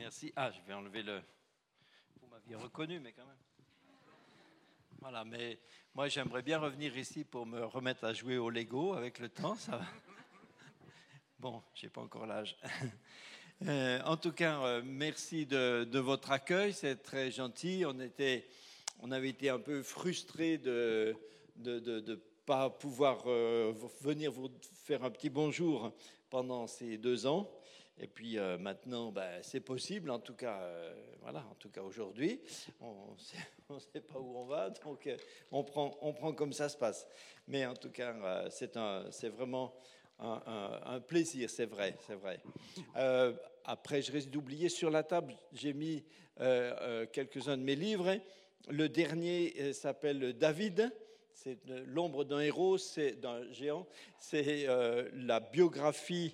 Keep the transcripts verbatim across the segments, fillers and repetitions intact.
Merci. Ah, je vais enlever le... Vous m'aviez reconnu, mais quand même. Voilà, mais moi, j'aimerais bien revenir ici pour me remettre à jouer au Lego avec le temps, ça va. Bon, je n'ai pas encore l'âge. Euh, en tout cas, euh, merci de, de votre accueil, c'est très gentil. On, était, on avait été un peu frustrés de ne de, de, de pas pouvoir euh, venir vous faire un petit bonjour pendant ces deux ans. Et puis euh, maintenant, ben, c'est possible, en tout cas, euh, voilà, en tout cas aujourd'hui. On ne sait pas où on va, donc euh, on, prend, on prend comme ça se passe. Mais en tout cas, euh, c'est, un, c'est vraiment un, un, un plaisir, c'est vrai, c'est vrai. Euh, après, je risque d'oublier, sur la table, j'ai mis euh, euh, quelques-uns de mes livres. Le dernier euh, s'appelle David. C'est l'ombre d'un héros, c'est d'un géant. C'est euh, la biographie,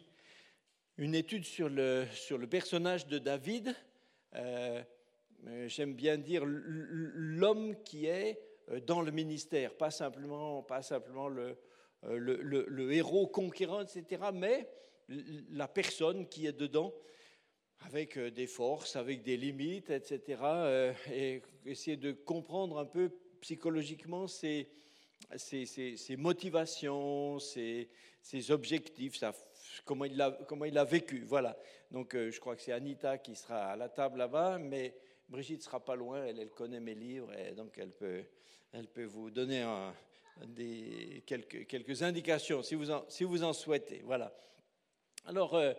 une étude sur le, sur le personnage de David. Euh, j'aime bien dire l'homme qui est dans le ministère, pas simplement, pas simplement le, le, le, le héros conquérant, et cetera, mais la personne qui est dedans, avec des forces, avec des limites, et cetera, et essayer de comprendre un peu psychologiquement ses, ses, ses, ses motivations, ses, ses objectifs, sa, comment, il a, comment il a vécu. Voilà. Donc, je crois que c'est Anita qui sera à la table là-bas, mais Brigitte ne sera pas loin, elle, elle connaît mes livres, et donc elle peut, elle peut vous donner un, des, quelques, quelques indications si vous en, si vous en souhaitez. Voilà. Alors, euh,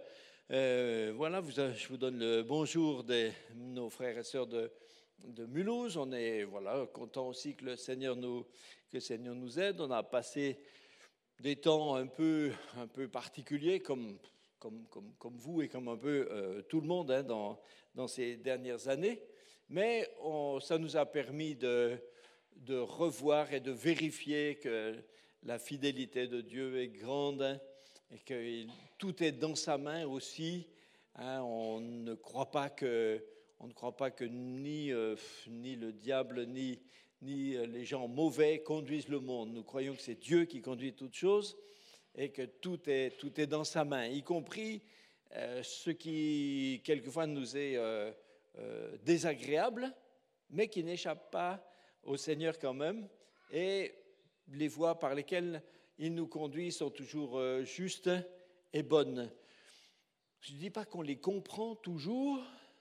euh, voilà, vous, je vous donne le bonjour de nos frères et sœurs de, de Mulhouse. On est voilà, content aussi que le, Seigneur nous, que le Seigneur nous aide. On a passé des temps un peu, un peu particuliers, comme, comme, comme, comme vous et comme un peu euh, tout le monde hein, dans, dans ces dernières années. Mais on, ça nous a permis de, de revoir et de vérifier que la fidélité de Dieu est grande, hein, et que tout est dans sa main aussi. Hein, on ne croit pas que, on ne croit pas que ni, euh, ni le diable ni, ni les gens mauvais conduisent le monde. Nous croyons que c'est Dieu qui conduit toutes choses et que tout est, tout est dans sa main, y compris euh, ce qui quelquefois nous est euh, euh, désagréable, mais qui n'échappe pas au Seigneur quand même. Et les voies par lesquelles il nous conduit sont toujours euh, justes et bonnes. Je ne dis pas qu'on les comprend toujours,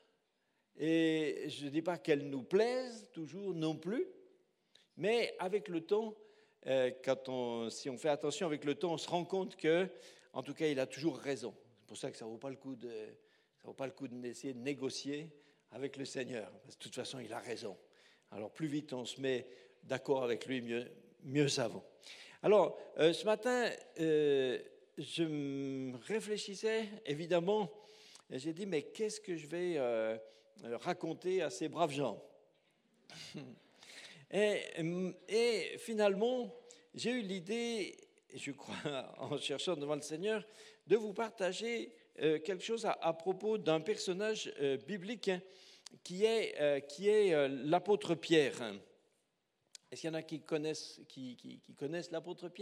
et je ne dis pas qu'elles nous plaisent toujours non plus, mais avec le temps, euh, quand on, si on fait attention avec le temps, on se rend compte que, en tout cas, il a toujours raison. C'est pour ça que ça ne vaut pas le coup de, ça vaut pas le coup d'essayer de négocier avec le Seigneur, parce que de toute façon, il a raison. Alors, plus vite on se met d'accord avec lui, mieux, mieux ça vaut. Alors, euh, ce matin, euh, je me réfléchissais, évidemment, et j'ai dit, mais qu'est-ce que je vais euh, raconter à ces braves gens ? et, et finalement, j'ai eu l'idée, je crois, en cherchant devant le Seigneur, de vous partager euh, quelque chose à, à propos d'un personnage euh, biblique hein, qui est, euh, qui est euh, l'apôtre Pierre. Est-ce qu'il y en a qui connaissent, qui, qui, qui connaissent l'apôtre Pierre ?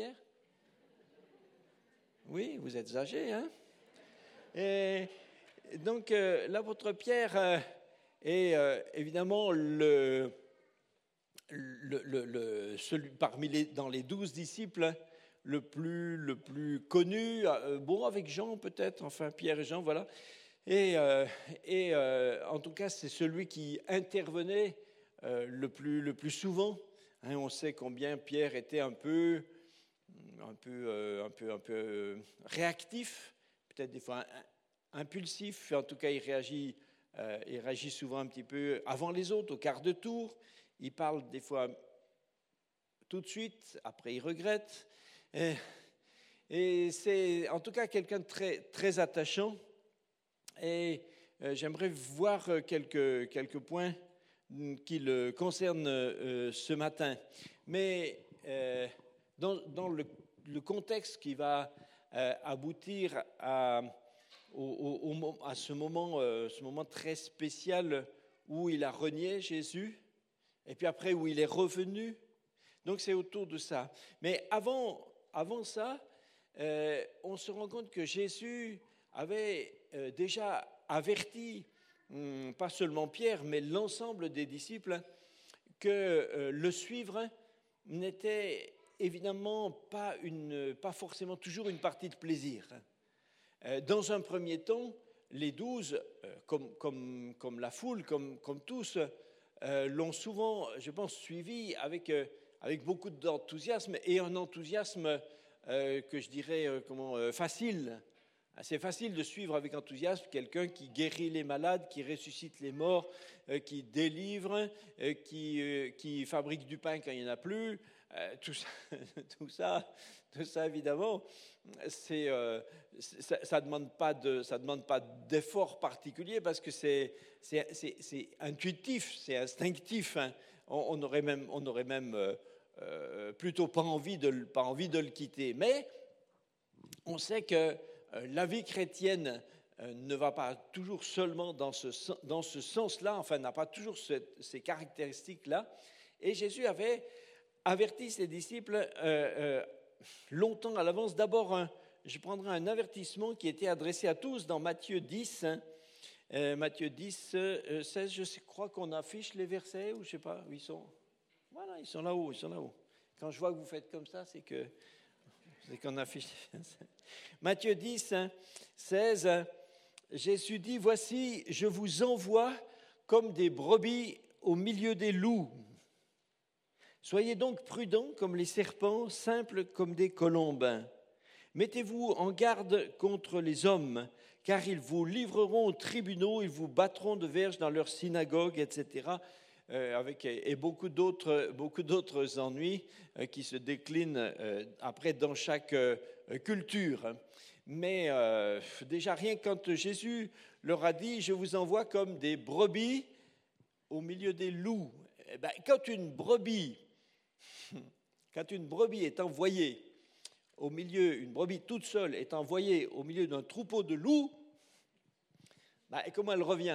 Oui, vous êtes âgés, hein ? Et donc, euh, l'apôtre Pierre euh, est euh, évidemment le, le, le, le, celui parmi les, dans les douze disciples le plus, le plus connu, euh, bon, avec Jean peut-être, enfin Pierre et Jean, voilà. Et, euh, et euh, en tout cas, c'est celui qui intervenait euh, le, plus, le plus souvent. Hein, on sait combien Pierre était un peu, un peu, euh, un peu, un peu euh, réactif, peut-être des fois impulsif. En tout cas, il réagit, euh, il réagit souvent un petit peu avant les autres, au quart de tour. Il parle des fois tout de suite, après il regrette. Et, et c'est en tout cas quelqu'un de très, très attachant. Et euh, j'aimerais voir quelques, quelques points qui le concernent euh, ce matin. Mais euh, dans, dans le, le contexte qui va euh, aboutir à, au, au, à ce, moment, euh, ce moment très spécial où il a renié Jésus, et puis après où il est revenu. Donc c'est autour de ça. Mais avant, avant ça, euh, on se rend compte que Jésus avait euh, déjà averti pas seulement Pierre, mais l'ensemble des disciples, que euh, le suivre n'était évidemment pas, une, pas forcément toujours une partie de plaisir. Euh, dans un premier temps, les douze, euh, comme, comme, comme la foule, comme, comme tous, euh, l'ont souvent, je pense, suivi avec, euh, avec beaucoup d'enthousiasme et un enthousiasme euh, que je dirais euh, comment, euh, facile. C'est facile de suivre avec enthousiasme quelqu'un qui guérit les malades, qui ressuscite les morts, euh, qui délivre, euh, qui, euh, qui fabrique du pain quand il n'y en a plus. Euh, tout ça, tout ça, tout ça évidemment, c'est, euh, ça ne ça demande pas de, ça demande pas d'effort particulier parce que c'est, c'est, c'est, c'est intuitif, c'est instinctif. Hein. On, on aurait même, on aurait même euh, euh, plutôt pas envie de, pas envie de le quitter. Mais on sait que la vie chrétienne ne va pas toujours seulement dans ce, dans ce sens-là, enfin n'a pas toujours ce, ces caractéristiques-là. Et Jésus avait averti ses disciples euh, euh, longtemps à l'avance. D'abord, un, je prendrai un avertissement qui était adressé à tous dans Matthieu dix. Hein, euh, Matthieu dix, euh, seize, je crois qu'on affiche les versets, ou je ne sais pas où ils sont. Voilà, ils sont là-haut, ils sont là-haut. Quand je vois que vous faites comme ça, c'est que... C'est qu'on affiche. Matthieu dix, seize, Jésus dit, « Voici, je vous envoie comme des brebis au milieu des loups. Soyez donc prudents comme les serpents, simples comme des colombes. Mettez-vous en garde contre les hommes, car ils vous livreront aux tribunaux, ils vous battront de verges dans leurs synagogues, et cetera » Euh, avec, et beaucoup d'autres, beaucoup d'autres ennuis euh, qui se déclinent euh, après dans chaque euh, culture. Mais euh, déjà rien quand Jésus leur a dit « Je vous envoie comme des brebis au milieu des loups ». Eh ben, quand une brebis, quand une brebis est envoyée au milieu, une brebis toute seule est envoyée au milieu d'un troupeau de loups, ben, comment elle revient ?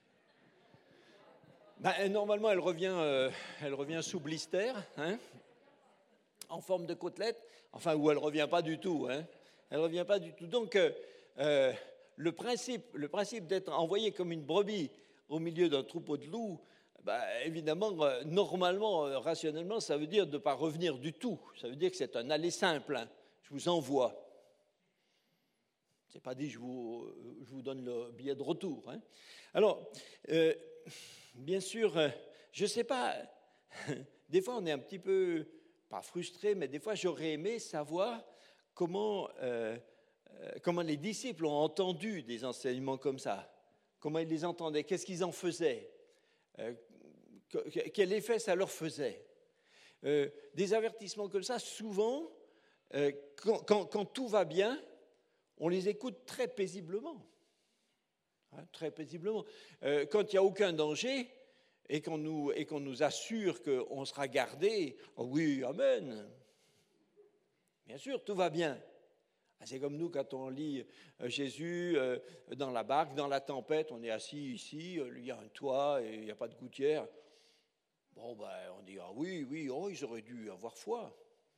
Ben, normalement, elle revient, euh, elle revient sous blister, hein, en forme de côtelette, enfin, ou elle ne revient pas du tout. Hein, elle ne revient pas du tout. Donc, euh, euh, le principe, le principe d'être envoyé comme une brebis au milieu d'un troupeau de loups, ben, évidemment, euh, normalement, euh, rationnellement, ça veut dire de ne pas revenir du tout. Ça veut dire que c'est un aller simple. Hein, je vous envoie. Ce n'est pas dit je vous, je vous donne le billet de retour. Hein. Alors... Euh, Bien sûr, je ne sais pas, des fois on est un petit peu, pas frustré, mais des fois j'aurais aimé savoir comment, euh, comment les disciples ont entendu des enseignements comme ça, comment ils les entendaient, qu'est-ce qu'ils en faisaient, euh, quel effet ça leur faisait. Euh, des avertissements comme ça, souvent, euh, quand, quand, quand tout va bien, on les écoute très paisiblement. Hein, très paisiblement. Euh, quand il n'y a aucun danger et qu'on nous, et qu'on nous assure qu'on sera gardé, oh oui, amen. Bien sûr, tout va bien. C'est comme nous quand on lit Jésus euh, dans la barque, dans la tempête, on est assis ici, il y a un toit et il n'y a pas de gouttière. Bon, ben, on dit, ah oui, oui, oh, ils auraient dû avoir foi.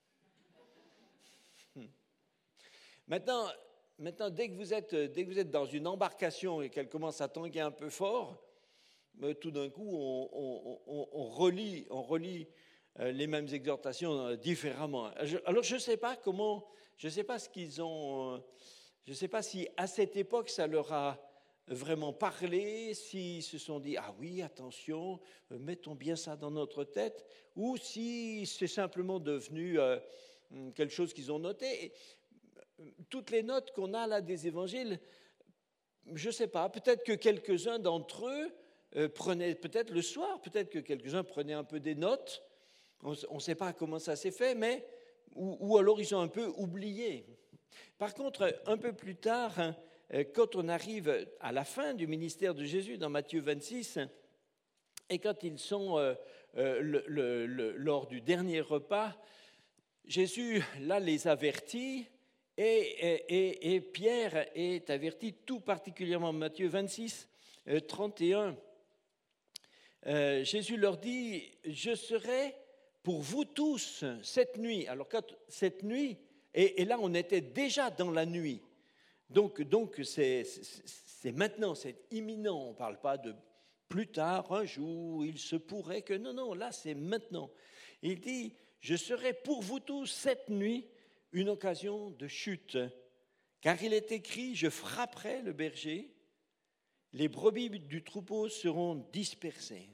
Hum. Maintenant, Maintenant, dès que, vous êtes, dès que vous êtes dans une embarcation et qu'elle commence à tanguer un peu fort, tout d'un coup, on, on, on, on relit, on relit les mêmes exhortations différemment. Alors, je ne sais pas comment, je ne sais pas ce qu'ils ont, je ne sais pas si à cette époque, ça leur a vraiment parlé, s'ils se sont dit « Ah oui, attention, mettons bien ça dans notre tête », ou si c'est simplement devenu euh, quelque chose qu'ils ont noté. Et, toutes les notes qu'on a là des évangiles, je ne sais pas, peut-être que quelques-uns d'entre eux euh, prenaient, peut-être le soir, peut-être que quelques-uns prenaient un peu des notes, on ne sait pas comment ça s'est fait, mais, ou, ou alors ils ont un peu oublié. Par contre, un peu plus tard, hein, quand on arrive à la fin du ministère de Jésus, dans Matthieu vingt-six, et quand ils sont euh, euh, le, le, le, lors du dernier repas, Jésus, là, les avertit. Et, et, et Pierre est averti tout particulièrement, Matthieu vingt-six, trente et un. Euh, Jésus leur dit, je serai pour vous tous cette nuit. Alors, quand, cette nuit, et, et là, on était déjà dans la nuit. Donc, donc c'est, c'est maintenant, c'est imminent. On ne parle pas de plus tard, un jour, il se pourrait que... Non, non, là, c'est maintenant. Il dit, je serai pour vous tous cette nuit une occasion de chute. Car il est écrit, je frapperai le berger, les brebis du troupeau seront dispersées.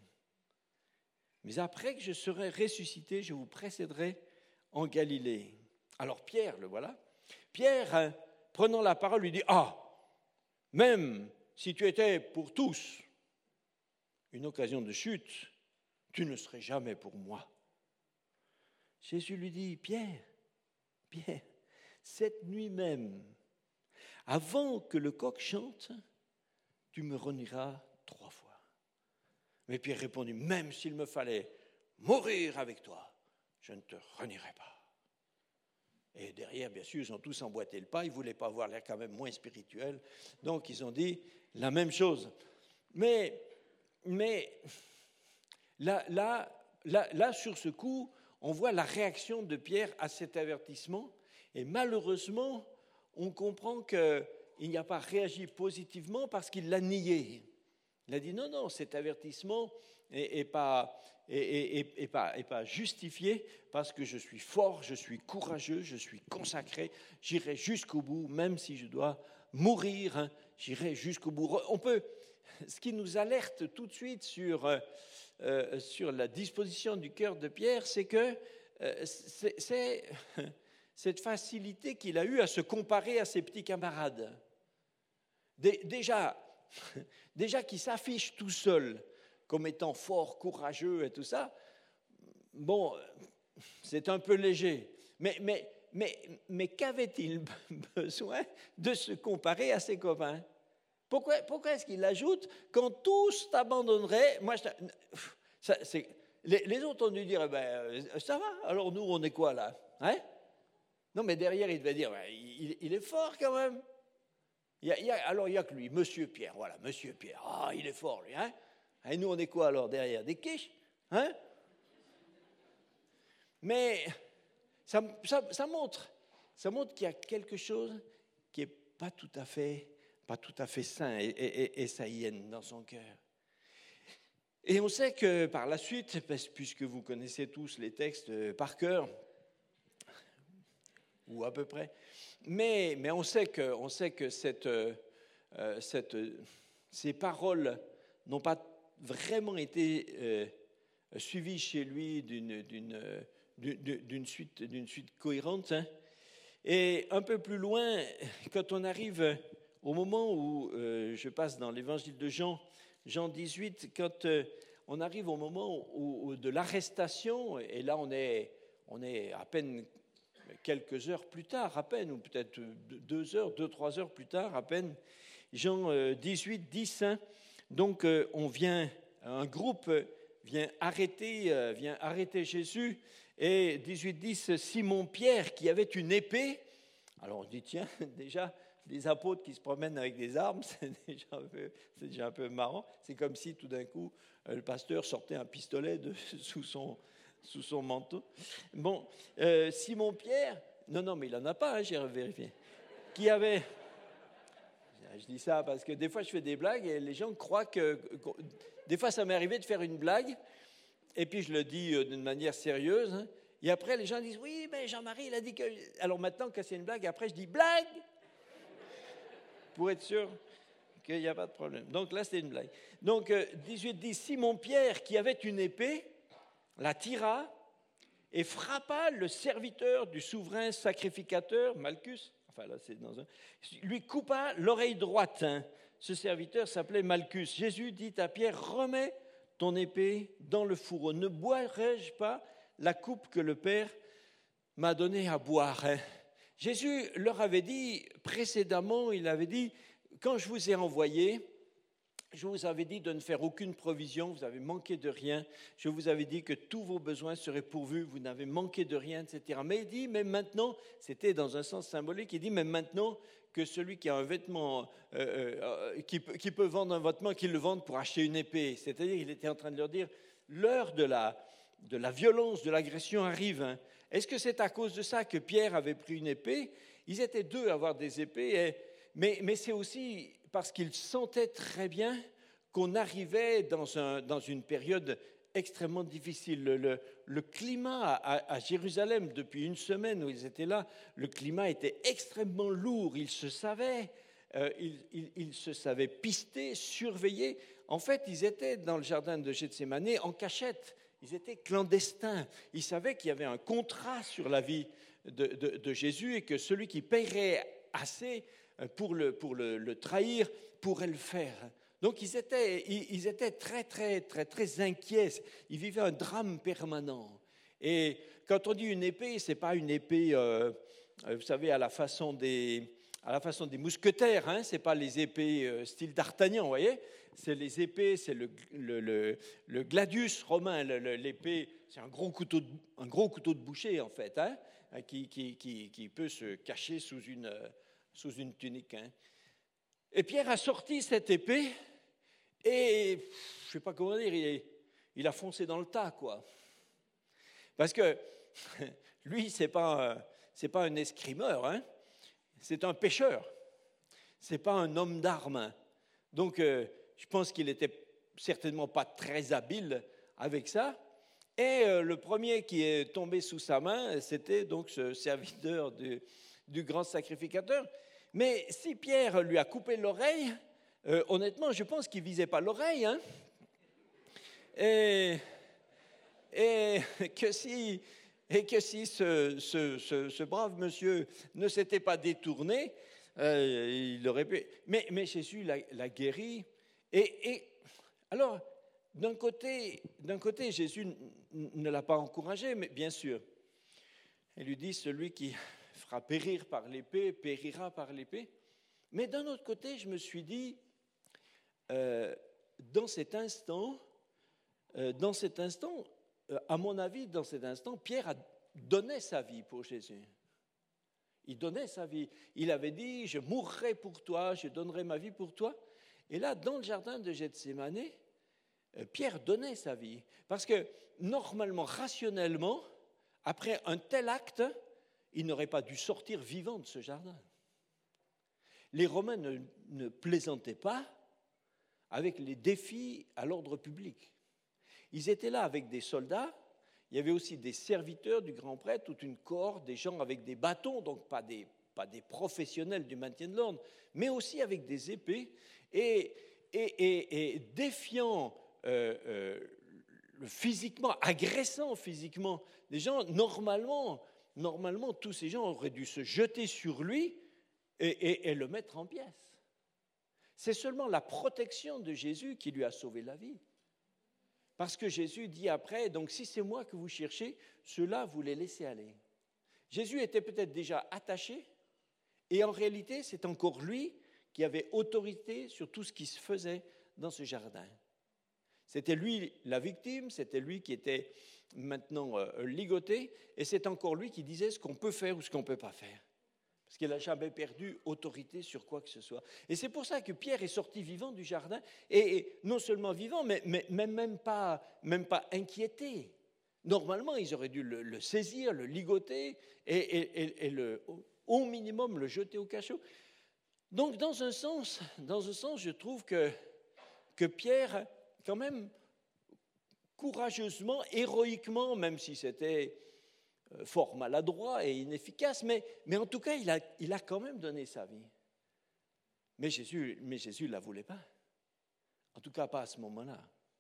Mais après que je serai ressuscité, je vous précéderai en Galilée. Alors Pierre, le voilà. Pierre, hein, prenant la parole, lui dit, ah, même si tu étais pour tous une occasion de chute, tu ne serais jamais pour moi. Jésus lui dit, Pierre, Pierre, cette nuit même, avant que le coq chante, tu me renieras trois fois. Mais Pierre répondit, même s'il me fallait mourir avec toi, je ne te renierai pas. Et derrière, bien sûr, ils ont tous emboîté le pas, ils ne voulaient pas avoir l'air quand même moins spirituel, donc ils ont dit la même chose. Mais, mais là, là, là, là, sur ce coup, on voit la réaction de Pierre à cet avertissement, et malheureusement, on comprend qu'il n'y a pas réagi positivement parce qu'il l'a nié. Il a dit non, non, cet avertissement n'est pas, est, est, est pas, est pas justifié parce que je suis fort, je suis courageux, je suis consacré, j'irai jusqu'au bout, même si je dois mourir, hein, j'irai jusqu'au bout. On peut, ce qui nous alerte tout de suite sur, euh, sur la disposition du cœur de Pierre, c'est que euh, c'est, c'est cette facilité qu'il a eue à se comparer à ses petits camarades. Déjà, déjà qu'il s'affiche tout seul comme étant fort, courageux et tout ça, bon, c'est un peu léger. Mais, mais, mais, mais qu'avait-il besoin de se comparer à ses copains? Pourquoi, pourquoi est-ce qu'il ajoute « quand tous t'abandonneraient » moi, je, ça, c'est, les, les autres ont dû dire eh ben, « ça va, alors nous, on est quoi là hein ?» Non, mais derrière, il devait dire ben, il, il est fort quand même. Il y a, il y a, alors, il n'y a que lui, Monsieur Pierre, voilà, Monsieur Pierre. Ah, il est fort, lui, hein. Et nous, on est quoi, alors, derrière? Des quiches, hein. Mais ça, ça, ça montre, ça montre qu'il y a quelque chose qui n'est pas tout à fait, pas tout à fait sain et, et, et saïenne dans son cœur. Et on sait que, par la suite, puisque vous connaissez tous les textes par cœur, ou à peu près, mais, mais on sait que, on sait que cette, euh, cette, ces paroles n'ont pas vraiment été euh, suivies chez lui d'une, d'une, d'une, suite, d'une suite cohérente. Hein. Et un peu plus loin, quand on arrive au moment où euh, je passe dans l'évangile de Jean, Jean dix-huit, quand euh, on arrive au moment où, où de l'arrestation, et là on est, on est à peine quelques heures plus tard, à peine, ou peut-être deux heures, deux, trois heures plus tard, à peine, Jean dix-huit, dix, hein, donc on vient, un groupe vient arrêter, vient arrêter Jésus, et dix-huit, dix, Simon-Pierre, qui avait une épée, alors on dit, tiens, déjà, les apôtres qui se promènent avec des armes, c'est déjà un peu, c'est déjà un peu marrant, c'est comme si tout d'un coup, le pasteur sortait un pistolet de, sous son... sous son manteau. Bon, euh, Simon-Pierre, non, non, mais il n'en a pas, hein, j'ai vérifié, qui avait, je dis ça parce que des fois je fais des blagues et les gens croient que, que des fois ça m'est arrivé de faire une blague et puis je le dis d'une manière sérieuse, hein, et après les gens disent, oui, mais Jean-Marie, il a dit que... Alors maintenant, quand c'est une blague, après je dis, blague, pour être sûr qu'il n'y a pas de problème. Donc là, c'était une blague. Donc, euh, dix-huit dix, Simon-Pierre, qui avait une épée, la tira et frappa le serviteur du souverain sacrificateur, Malchus, enfin là c'est dans un, lui coupa l'oreille droite. Hein. Ce serviteur s'appelait Malchus. Jésus dit à Pierre, remets ton épée dans le fourreau. Ne boirai-je pas la coupe que le Père m'a donnée à boire? Hein. Jésus leur avait dit précédemment, il avait dit, quand je vous ai envoyé, je vous avais dit de ne faire aucune provision, vous avez manqué de rien. Je vous avais dit que tous vos besoins seraient pourvus, vous n'avez manqué de rien, et cetera. Mais il dit, mais maintenant, c'était dans un sens symbolique, il dit, mais maintenant que celui qui a un vêtement, euh, euh, qui, qui peut vendre un vêtement, qu'il le vende pour acheter une épée. C'est-à-dire, il était en train de leur dire, l'heure de la, de la violence, de l'agression arrive. Hein. Est-ce que c'est à cause de ça que Pierre avait pris une épée? Ils étaient deux à avoir des épées, et, mais, mais c'est aussi parce qu'il sentait très bien qu'on arrivait dans, un, dans une période extrêmement difficile. Le, le, le climat à, à Jérusalem, depuis une semaine où ils étaient là, le climat était extrêmement lourd. Ils se savaient, euh, ils, ils, ils se savaient pistés, surveillés. En fait, ils étaient dans le jardin de Gethsémani en cachette. Ils étaient clandestins. Ils savaient qu'il y avait un contrat sur la vie de, de, de Jésus et que celui qui paierait assez pour le, pour le, le trahir pourrait le faire. Donc ils étaient, ils étaient très, très, très, très inquiets. Ils vivaient un drame permanent. Et quand on dit une épée, ce n'est pas une épée, euh, vous savez, à la façon des, à la façon des mousquetaires. Hein, ce n'est pas les épées euh, style d'Artagnan, vous voyez. C'est les épées, c'est le, le, le, le gladius romain. Le, le, l'épée, c'est un gros couteau de, un gros couteau de boucher, en fait, hein, qui, qui, qui, qui peut se cacher sous une, sous une tunique. Hein. Et Pierre a sorti cette épée et, je ne sais pas comment dire, il, il a foncé dans le tas, quoi. Parce que lui, ce n'est pas, c'est pas un escrimeur, hein, c'est un pêcheur. Ce n'est pas un homme d'armes. Donc, euh, je pense qu'il n'était certainement pas très habile avec ça. Et euh, le premier qui est tombé sous sa main, c'était donc ce serviteur du, du grand sacrificateur. Mais si Pierre lui a coupé l'oreille, euh, honnêtement, je pense qu'il ne visait pas l'oreille. Hein, et, et que si, et que si ce, ce, ce, ce brave monsieur ne s'était pas détourné, euh, il aurait pu. Mais, mais Jésus l'a, l'a guéri. Et, et alors, d'un côté, d'un côté, Jésus ne l'a pas encouragé, mais bien sûr. Il lui dit, celui qui fera périr par l'épée, périra par l'épée. Mais d'un autre côté, je me suis dit, euh, dans cet instant, euh, dans cet instant, euh, à mon avis, dans cet instant, Pierre a donné sa vie pour Jésus. Il donnait sa vie. Il avait dit, je mourrai pour toi, je donnerai ma vie pour toi. Et là, dans le jardin de Gethsémani, Pierre donnait sa vie. Parce que normalement, rationnellement, après un tel acte, il n'aurait pas dû sortir vivant de ce jardin. Les Romains ne, ne plaisantaient pas avec les défis à l'ordre public. Ils étaient là avec des soldats. Il y avait aussi des serviteurs du grand prêtre, toute une cohorte, des gens avec des bâtons, donc pas des, pas des professionnels du maintien de l'ordre, mais aussi avec des épées, et, et, et, et défiant euh, euh, physiquement, agressant physiquement des gens. Normalement, normalement, tous ces gens auraient dû se jeter sur lui et, et, et le mettre en pièces. C'est seulement la protection de Jésus qui lui a sauvé la vie. Parce que Jésus dit après, donc si c'est moi que vous cherchez, ceux-là, vous les laissez aller. Jésus était peut-être déjà attaché, et en réalité, c'est encore lui qui avait autorité sur tout ce qui se faisait dans ce jardin. C'était lui la victime, c'était lui qui était maintenant euh, ligoté, et c'est encore lui qui disait ce qu'on peut faire ou ce qu'on ne peut pas faire. Parce qu'il n'a jamais perdu autorité sur quoi que ce soit. Et c'est pour ça que Pierre est sorti vivant du jardin, et, et non seulement vivant, mais, mais, mais même, pas, même pas inquiété. Normalement, ils auraient dû le, le saisir, le ligoter, et, et, et, et le, au minimum le jeter au cachot. Donc, dans un sens, dans un sens je trouve que, que Pierre, quand même, courageusement, héroïquement, même si c'était fort maladroit et inefficace, mais, mais en tout cas, il a, il a quand même donné sa vie. Mais Jésus mais Jésus ne la voulait pas. En tout cas, pas à ce moment-là.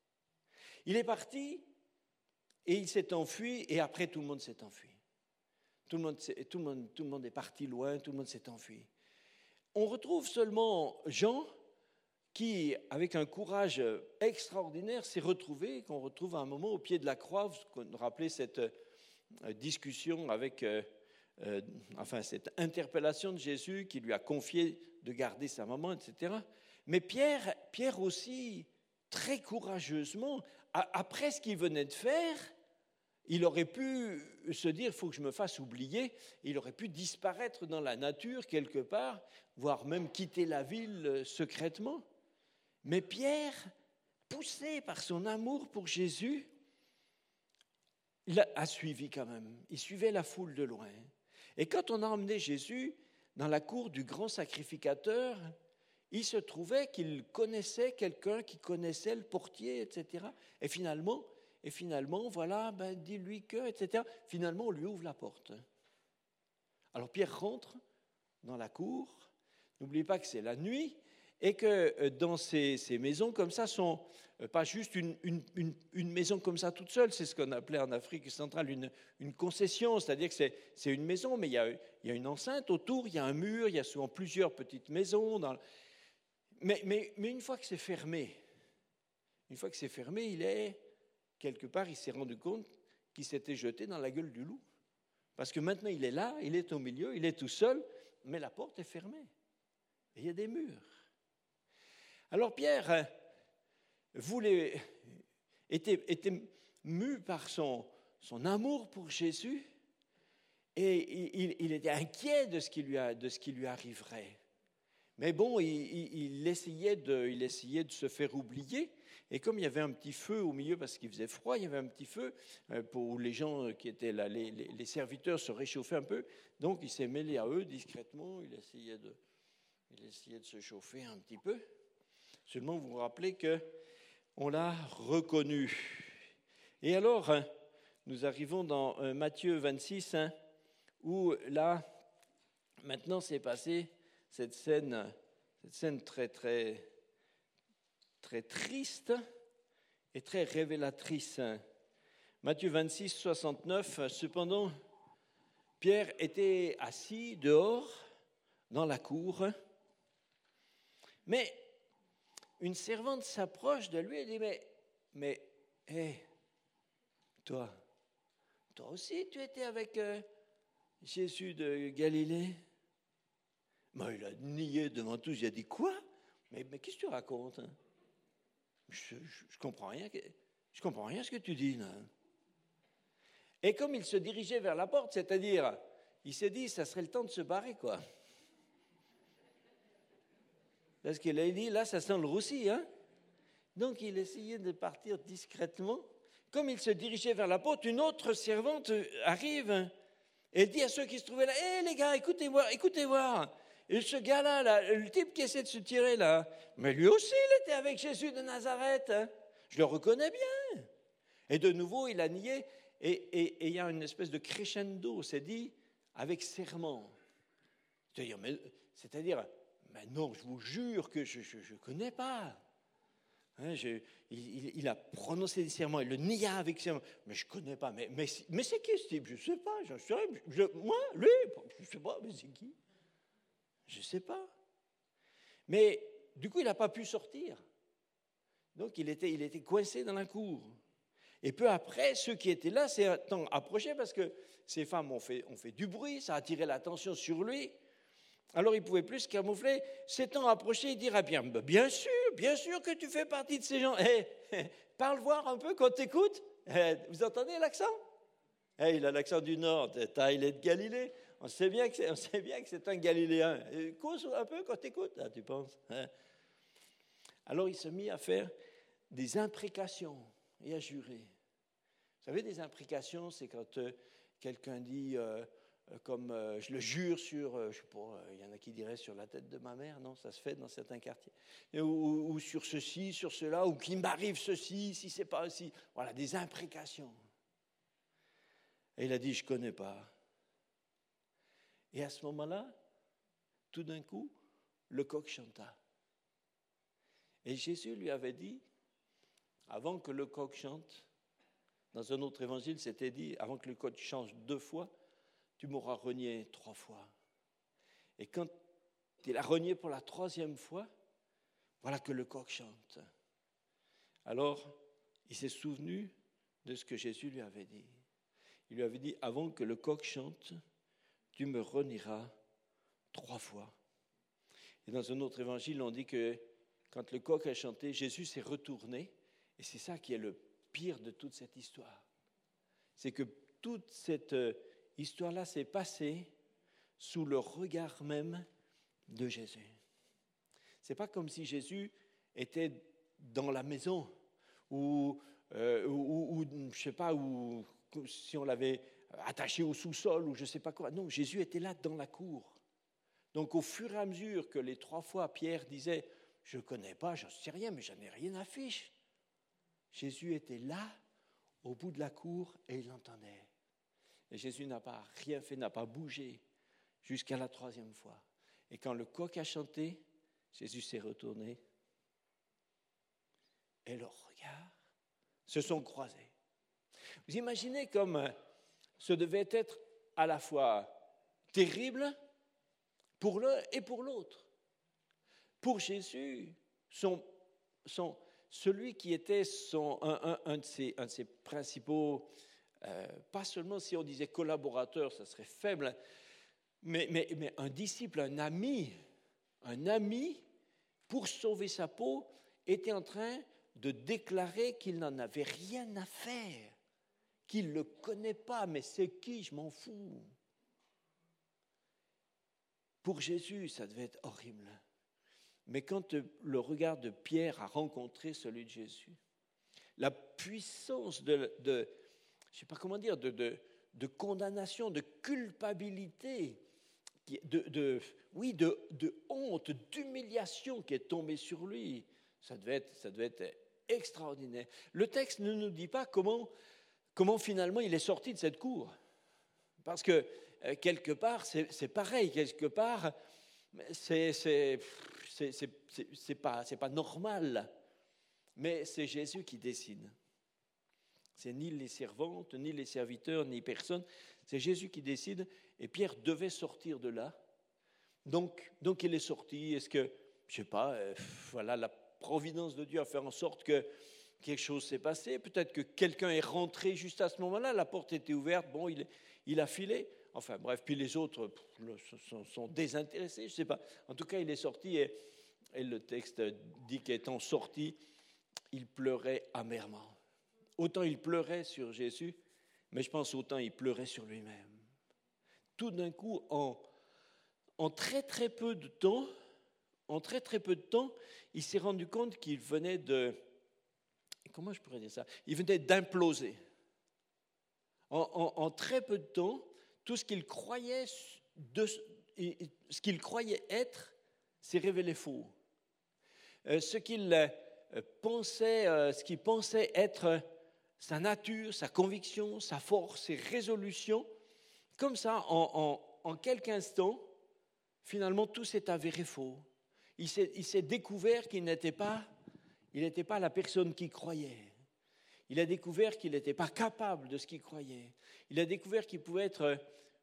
Il est parti et il s'est enfui, et après, tout le monde s'est enfui. Tout le monde, tout le monde, tout le monde est parti loin, tout le monde s'est enfui. On retrouve seulement Jean, qui, avec un courage extraordinaire, s'est retrouvé, qu'on retrouve à un moment au pied de la croix. Vous vous rappelez cette discussion avec, euh, euh, enfin, cette interpellation de Jésus qui lui a confié de garder sa maman, et cetera. Mais Pierre, Pierre aussi, très courageusement, après ce qu'il venait de faire, il aurait pu se dire, il faut que je me fasse oublier, il aurait pu disparaître dans la nature quelque part, voire même quitter la ville secrètement. Mais Pierre, poussé par son amour pour Jésus, il a suivi quand même. Il suivait la foule de loin. Et quand on a emmené Jésus dans la cour du grand sacrificateur, il se trouvait qu'il connaissait quelqu'un qui connaissait le portier, et cetera. Et finalement, et finalement voilà, ben, dis-lui que, et cetera. Finalement, on lui ouvre la porte. Alors Pierre rentre dans la cour. N'oubliez pas que c'est la nuit et que dans ces, ces maisons comme ça sont pas juste une, une, une, une maison comme ça toute seule, c'est ce qu'on appelait en Afrique centrale une, une concession, c'est-à-dire que c'est, c'est une maison, mais il y, a, il y a une enceinte autour, il y a un mur, il y a souvent plusieurs petites maisons. Dans... Mais, mais, mais une fois que c'est fermé, une fois que c'est fermé, il est, quelque part, il s'est rendu compte qu'il s'était jeté dans la gueule du loup. Parce que maintenant, il est là, il est au milieu, il est tout seul, mais la porte est fermée. Et il y a des murs. Alors Pierre voulait, était, était mu par son, son amour pour Jésus et il, il était inquiet de ce qui lui, a, de ce qui lui arriverait. Mais bon, il, il, il, essayait de, il essayait de se faire oublier. Et comme il y avait un petit feu au milieu, parce qu'il faisait froid, il y avait un petit feu pour les gens qui étaient là, les, les, les serviteurs se réchauffaient un peu. Donc il s'est mêlé à eux discrètement, il essayait de, il essayait de se chauffer un petit peu. Seulement, vous vous rappelez qu'on l'a reconnu. Et alors, nous arrivons dans Matthieu vingt-six, hein, où là, maintenant, s'est passée cette scène, cette scène très, très, très triste et très révélatrice. Matthieu vingt-six, soixante-neuf, cependant, Pierre était assis dehors, dans la cour, mais une servante s'approche de lui et dit, mais, mais, hé, toi, toi aussi tu étais avec euh, Jésus de Galilée? Mais il a nié devant tous, il a dit, quoi? Mais, mais qu'est-ce que tu racontes, hein? Je ne comprends rien, je comprends rien à ce que tu dis, là. Et comme il se dirigeait vers la porte, c'est-à-dire, il s'est dit, ça serait le temps de se barrer, quoi. Parce qu'il a dit, là, ça sent le roussi, hein. Donc, il essayait de partir discrètement. Comme il se dirigeait vers la porte, une autre servante arrive. Et elle dit à ceux qui se trouvaient là, hé, hey, les gars, écoutez voir, écoutez voir. Et ce gars-là, là, le type qui essaie de se tirer, là, mais lui aussi, il était avec Jésus de Nazareth. Hein. Je le reconnais bien. Et de nouveau, il a nié. Et, et, et il y a une espèce de crescendo, c'est dit, avec serment. C'est-à-dire, mais, c'est-à-dire mais non, je vous jure que je ne connais pas. Hein, je, il, il a prononcé des serments, il le nia avec serment. Mais je ne connais pas. Mais, mais, mais c'est qui ce type? Je ne sais pas. Je, je, je, moi, lui, je ne sais pas, mais c'est qui? Je ne sais pas. Mais du coup, il n'a pas pu sortir. Donc, il était, il était coincé dans la cour. Et peu après, ceux qui étaient là s'est approché parce que ces femmes ont fait, ont fait du bruit, ça a attiré l'attention sur lui. Alors il ne pouvait plus se camoufler. S'étant approché, il dit à Pierre, bien sûr, bien sûr que tu fais partie de ces gens. Hey, parle voir un peu quand tu écoutes. Hey, vous entendez l'accent? Hey, il a l'accent du Nord, il est de Galilée. On sait bien que c'est, on sait bien que c'est un Galiléen. Cause un peu quand tu écoutes, là, tu penses. Alors il se mit à faire des imprécations et à jurer. Vous savez, des imprécations, c'est quand euh, quelqu'un dit... Euh, comme euh, je le jure sur, euh, je sais pas, il y en a qui diraient sur la tête de ma mère, non, ça se fait dans certains quartiers, ou, ou, ou sur ceci, sur cela, ou qu'il m'arrive ceci, si c'est pas aussi, voilà, des imprécations. Et il a dit, je connais pas. Et à ce moment-là, tout d'un coup, le coq chanta. Et Jésus lui avait dit, avant que le coq chante, dans un autre évangile, c'était dit, avant que le coq chante deux fois, tu m'auras renié trois fois. Et quand il a renié pour la troisième fois, voilà que le coq chante. Alors, il s'est souvenu de ce que Jésus lui avait dit. Il lui avait dit, avant que le coq chante, tu me renieras trois fois. Et dans un autre évangile, on dit que quand le coq a chanté, Jésus s'est retourné. Et c'est ça qui est le pire de toute cette histoire. C'est que toute cette histoire-là s'est passée sous le regard même de Jésus. Ce n'est pas comme si Jésus était dans la maison ou, euh, ou, ou je ne sais pas, ou si on l'avait attaché au sous-sol ou je ne sais pas quoi. Non, Jésus était là dans la cour, Donc au fur et à mesure que les trois fois Pierre disait « Je ne connais pas, je ne sais rien, mais je n'en ai rien à fiche », Jésus était là, au bout de la cour, et il l'entendait. Et Jésus n'a pas rien fait, n'a pas bougé jusqu'à la troisième fois. Et quand le coq a chanté, Jésus s'est retourné et leurs regards se sont croisés. Vous imaginez comme ce devait être à la fois terrible pour l'un et pour l'autre. Pour Jésus, son, son, celui qui était son, un, un, un, de ses, un de ses principaux, euh, pas seulement si on disait collaborateur, ça serait faible, mais, mais, mais un disciple, un ami, un ami, pour sauver sa peau, était en train de déclarer qu'il n'en avait rien à faire, qu'il ne le connaît pas, mais c'est qui, je m'en fous. Pour Jésus, ça devait être horrible. Mais quand le regard de Pierre a rencontré celui de Jésus, la puissance de, de je ne sais pas comment dire, de, de, de condamnation, de culpabilité, de, de, oui, de, de honte, d'humiliation qui est tombée sur lui, ça devait être, ça devait être extraordinaire. Le texte ne nous dit pas comment, comment finalement il est sorti de cette cour. Parce que euh, quelque part, c'est, c'est pareil, quelque part, c'est, c'est, c'est, c'est, c'est, c'est, pas, c'est pas normal. Mais c'est Jésus qui décide. C'est ni les servantes, ni les serviteurs, ni personne. C'est Jésus qui décide. Et Pierre devait sortir de là. Donc, donc il est sorti. Est-ce que, je ne sais pas, euh, voilà, la providence de Dieu a fait en sorte que quelque chose s'est passé. Peut-être que quelqu'un est rentré juste à ce moment-là. La porte était ouverte. Bon, il, il a filé. Enfin, bref. Puis les autres pff, sont, sont désintéressés. Je ne sais pas. En tout cas, il est sorti. Et, et le texte dit qu'étant sorti, il pleurait amèrement. Autant il pleurait sur Jésus, mais je pense autant il pleurait sur lui-même. Tout d'un coup, en, en très très peu de temps, en très très peu de temps, il s'est rendu compte qu'il venait de, comment je pourrais dire ça, il venait d'imploser. En, en, en très peu de temps, tout ce qu'il croyait, de, ce qu'il croyait être, s'est révélé faux. Euh, ce qu'il euh, pensait, euh, ce qu'il pensait être sa nature, sa conviction, sa force, ses résolutions, comme ça, en, en, en quelques instants, finalement, tout s'est avéré faux. Il s'est, il s'est découvert qu'il n'était pas, il n'était pas la personne qu'il croyait. Il a découvert qu'il n'était pas capable de ce qu'il croyait. Il a découvert qu'il pouvait être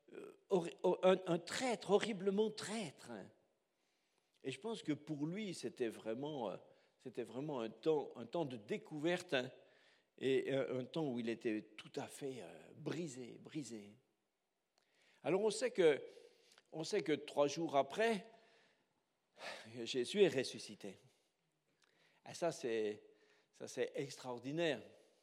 un, un traître, horriblement traître. Et je pense que pour lui, c'était vraiment, c'était vraiment un temps, un temps de découverte, et un temps où il était tout à fait brisé, brisé. Alors on sait que, on sait que trois jours après, Jésus est ressuscité. Et ça, c'est, ça, c'est extraordinaire.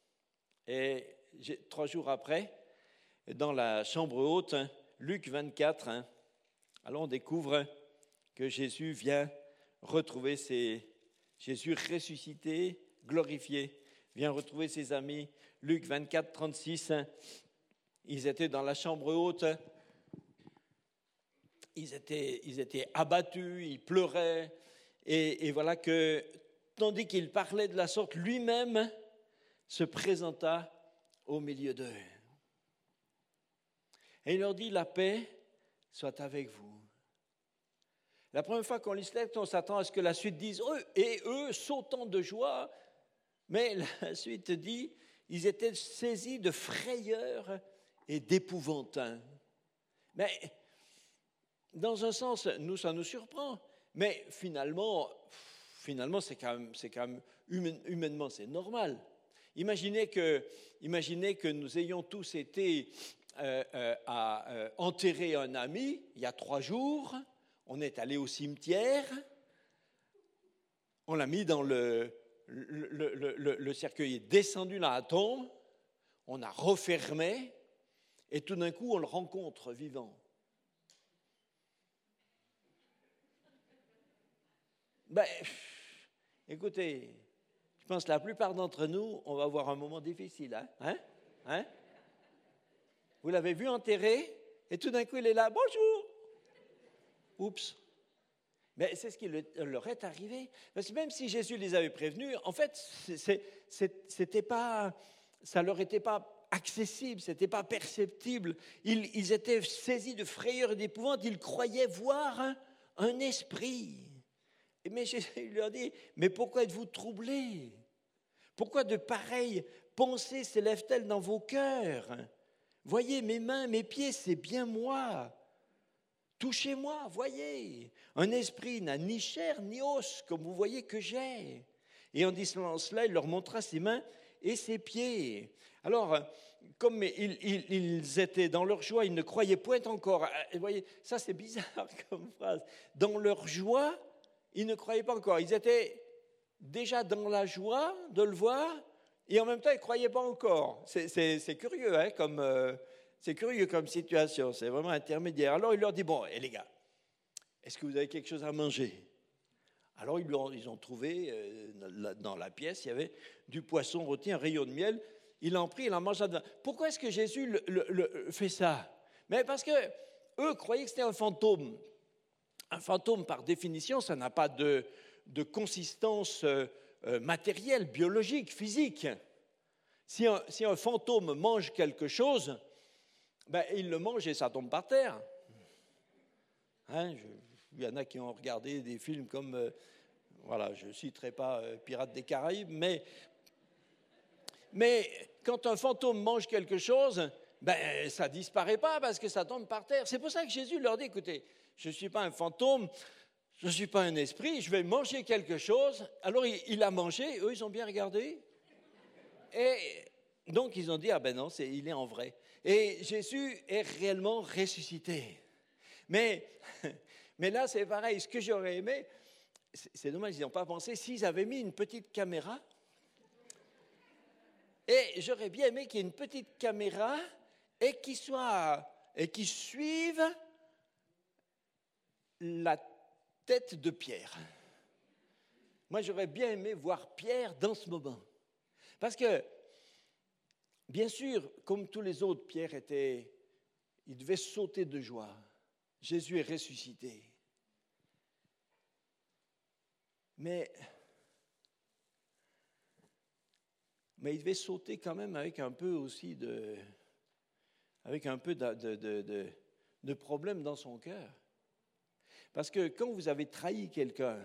Et trois jours après, dans la chambre haute, Luc vingt-quatre, alors on découvre que Jésus vient retrouver ses... Jésus ressuscité, glorifié, vient retrouver ses amis. Luc vingt-quatre, trente-six, ils étaient dans la chambre haute, ils étaient, ils étaient abattus, ils pleuraient, et, et voilà que, tandis qu'il parlait de la sorte, lui-même se présenta au milieu d'eux. Et il leur dit, la paix soit avec vous. La première fois qu'on lit ce texte, on s'attend à ce que la suite dise, eux, et eux, sautant de joie, mais la suite dit, ils étaient saisis de frayeur et d'épouvantin. Mais dans un sens, nous, ça nous surprend, mais finalement, finalement c'est quand même, c'est quand même humainement, c'est normal. Imaginez que, imaginez que nous ayons tous été euh, euh, à euh, enterrer un ami il y a trois jours, on est allé au cimetière, on l'a mis dans le... Le, le, le, le cercueil est descendu dans la tombe, on a refermé, et tout d'un coup, on le rencontre vivant. Ben, écoutez, je pense que la plupart d'entre nous, on va avoir un moment difficile. Hein? Hein? Hein? Vous l'avez vu enterré, et tout d'un coup, il est là, bonjour. oups. Mais c'est ce qui leur est arrivé. Parce que même si Jésus les avait prévenus, en fait, c'est, c'est, c'était pas, ça ne leur était pas accessible, ce n'était pas perceptible. Ils, ils étaient saisis de frayeur et d'épouvante. Ils croyaient voir un, un esprit. Mais Jésus leur dit, mais pourquoi êtes-vous troublés? Pourquoi de pareilles pensées s'élèvent-elles dans vos cœurs? Voyez mes mains, mes pieds, c'est bien moi. Touchez-moi, voyez. Un esprit n'a ni chair ni os, comme vous voyez que j'ai. Et en disant cela, il leur montra ses mains et ses pieds. Alors, comme ils, ils, ils étaient dans leur joie, ils ne croyaient point encore. Vous voyez, ça c'est bizarre comme phrase. Dans leur joie, ils ne croyaient pas encore. Ils étaient déjà dans la joie de le voir, et en même temps, ils ne croyaient pas encore. C'est, c'est, c'est curieux, hein, comme, euh, c'est curieux comme situation, c'est vraiment intermédiaire. Alors, il leur dit, bon, et les gars, est-ce que vous avez quelque chose à manger? Alors, ils ont, ils ont trouvé, euh, dans la pièce, il y avait du poisson rôti, un rayon de miel. Il en prit, il en mangea dedans. Pourquoi est-ce que Jésus le, le, le fait ça? Mais parce que eux croyaient que c'était un fantôme. Un fantôme, par définition, ça n'a pas de, de consistance euh, euh, matérielle, biologique, physique. Si un, si un fantôme mange quelque chose, ben, il le mange et ça tombe par terre. Hein, je, il y en a qui ont regardé des films comme, euh, voilà, je ne citerai pas euh, Pirates des Caraïbes, mais, mais quand un fantôme mange quelque chose, ben, ça ne disparaît pas parce que ça tombe par terre. C'est pour ça que Jésus leur dit, écoutez, je ne suis pas un fantôme, je ne suis pas un esprit, je vais manger quelque chose. Alors il, il a mangé, eux ils ont bien regardé. Et donc ils ont dit, ah ben non, c'est, il est en vrai. Et Jésus est réellement ressuscité. Mais, mais là c'est pareil, ce que j'aurais aimé, c'est, c'est dommage, ils n'ont pas pensé, s'ils avaient mis une petite caméra, et j'aurais bien aimé qu'il y ait une petite caméra et qui soit, et qui suive la tête de Pierre. Moi, j'aurais bien aimé voir Pierre dans ce moment. Parce que, bien sûr, comme tous les autres, Pierre était, il devait sauter de joie. Jésus est ressuscité. Mais, mais il devait sauter quand même avec un peu aussi de, avec un peu de, de, de, de, de problème dans son cœur. Parce que quand vous avez trahi quelqu'un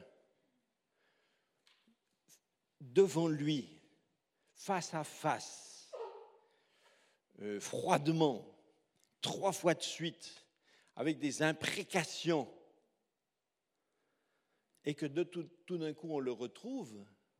devant lui, face à face, euh, froidement, trois fois de suite, avec des imprécations, et que de tout, tout d'un coup on le retrouve,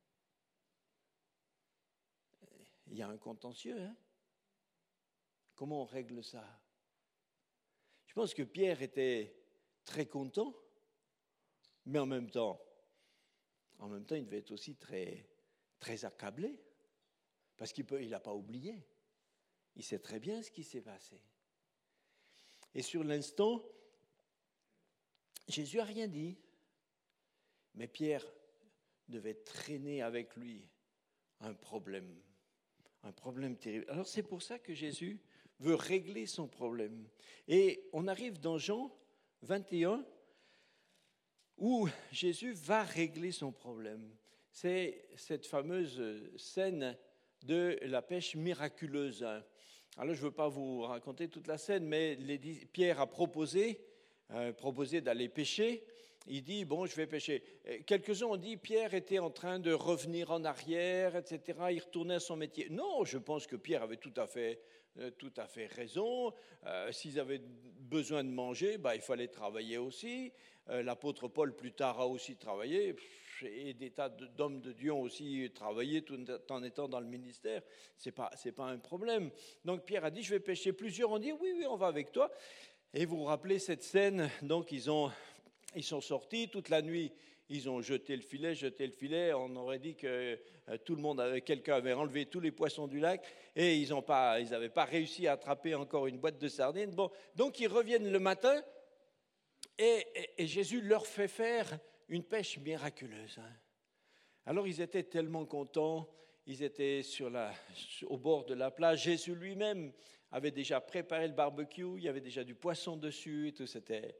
il y a un contentieux. Hein? Comment on règle ça? Je pense que Pierre était très content, mais en même temps, en même temps, il devait être aussi très, très accablé, parce qu'il peut, il n'a pas oublié. Il sait très bien ce qui s'est passé. Et sur l'instant, Jésus n'a rien dit, mais Pierre devait traîner avec lui un problème, un problème terrible. Alors c'est pour ça que Jésus veut régler son problème. Et on arrive dans Jean vingt et un, où Jésus va régler son problème. C'est cette fameuse scène de la pêche miraculeuse. Alors, je ne veux pas vous raconter toute la scène, mais les, Pierre a proposé, euh, proposé d'aller pêcher. Il dit, bon, je vais pêcher. Quelques-uns ont dit, Pierre était en train de revenir en arrière, et cetera. Il retournait à son métier. Non, je pense que Pierre avait tout à fait, euh, tout à fait raison. Euh, s'ils avaient besoin de manger, bah, il fallait travailler aussi. Euh, l'apôtre Paul, plus tard, a aussi travaillé. Et des tas d'hommes de Dieu ont aussi travaillé tout en étant dans le ministère. Ce n'est pas, c'est pas un problème. Donc Pierre a dit, je vais pêcher. Plusieurs ont dit, oui, oui, on va avec toi. Et vous vous rappelez cette scène, donc ils, ont, ils sont sortis toute la nuit. Ils ont jeté le filet, jeté le filet. On aurait dit que euh, tout le monde, avait, quelqu'un avait enlevé tous les poissons du lac et ils n'avaient pas, pas réussi à attraper encore une boîte de sardines. Bon, donc ils reviennent le matin et, et, et Jésus leur fait faire une pêche miraculeuse. Hein. Alors ils étaient tellement contents, ils étaient sur la, au bord de la plage. Jésus lui-même avait déjà préparé le barbecue, il y avait déjà du poisson dessus et tout. C'était,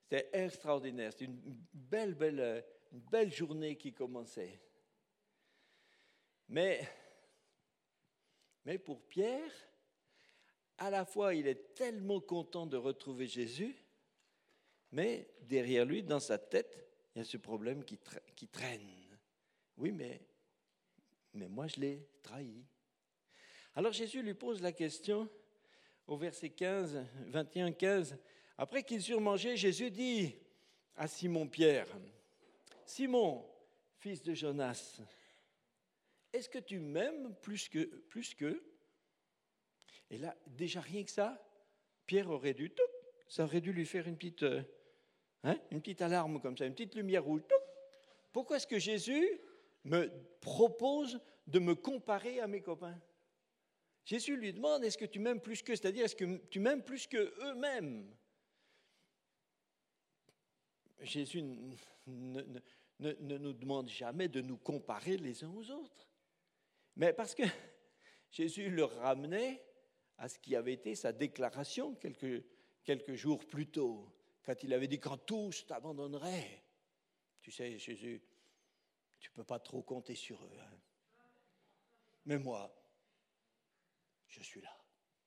C'était extraordinaire. C'était une belle, belle, une belle journée qui commençait. Mais, mais pour Pierre, à la fois, il est tellement content de retrouver Jésus, mais derrière lui, dans sa tête, il y a ce problème qui, tra- qui traîne. Oui, mais, mais moi, je l'ai trahi. Alors Jésus lui pose la question au verset quinze, vingt et un quinze. Après qu'ils eurent mangé, Jésus dit à Simon-Pierre, « Simon, fils de Jonas, est-ce que tu m'aimes plus que, plus que ?» Et là, déjà rien que ça, Pierre aurait dû, touc, ça aurait dû lui faire une petite, euh, hein, une petite alarme comme ça, une petite lumière rouge. Touc. Pourquoi est-ce que Jésus me propose de me comparer à mes copains ? Jésus lui demande, est-ce que tu m'aimes plus qu'eux ? C'est-à-dire, est-ce que tu m'aimes plus qu'eux-mêmes ? Jésus ne, ne, ne, ne nous demande jamais de nous comparer les uns aux autres. Mais parce que Jésus le ramenait à ce qui avait été sa déclaration quelques, quelques jours plus tôt, quand il avait dit « quand tous t'abandonneraient ». Tu sais, Jésus, tu ne peux pas trop compter sur eux. Hein. Mais moi, je suis là.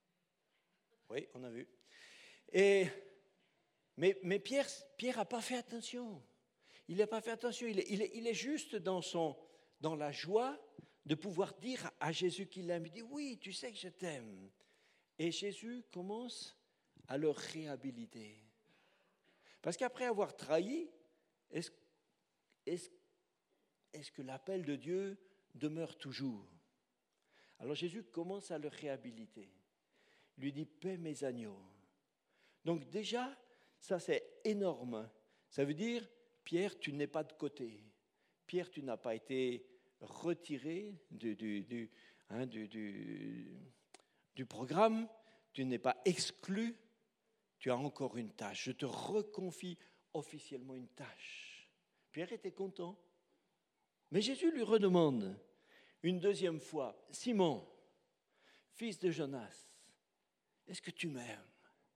Oui, on a vu. Et, mais, mais Pierre Pierre n'a pas fait attention. Il n'a pas fait attention. Il est, il est, il est juste dans, son, dans la joie de pouvoir dire à Jésus qu'il l'aime. Il dit, oui, tu sais que je t'aime. Et Jésus commence à le réhabiliter. Parce qu'après avoir trahi, est-ce, est-ce, est-ce que l'appel de Dieu demeure toujours ? Alors Jésus commence à le réhabiliter. Il lui dit, paie mes agneaux. Donc déjà, ça c'est énorme. Ça veut dire, Pierre, tu n'es pas de côté. Pierre, tu n'as pas été retiré du, du, du, hein, du, du, du programme. Tu n'es pas exclu. Tu as encore une tâche. Je te reconfie officiellement une tâche. Pierre était content. Mais Jésus lui redemande une deuxième fois, Simon, fils de Jonas, est-ce que tu m'aimes ?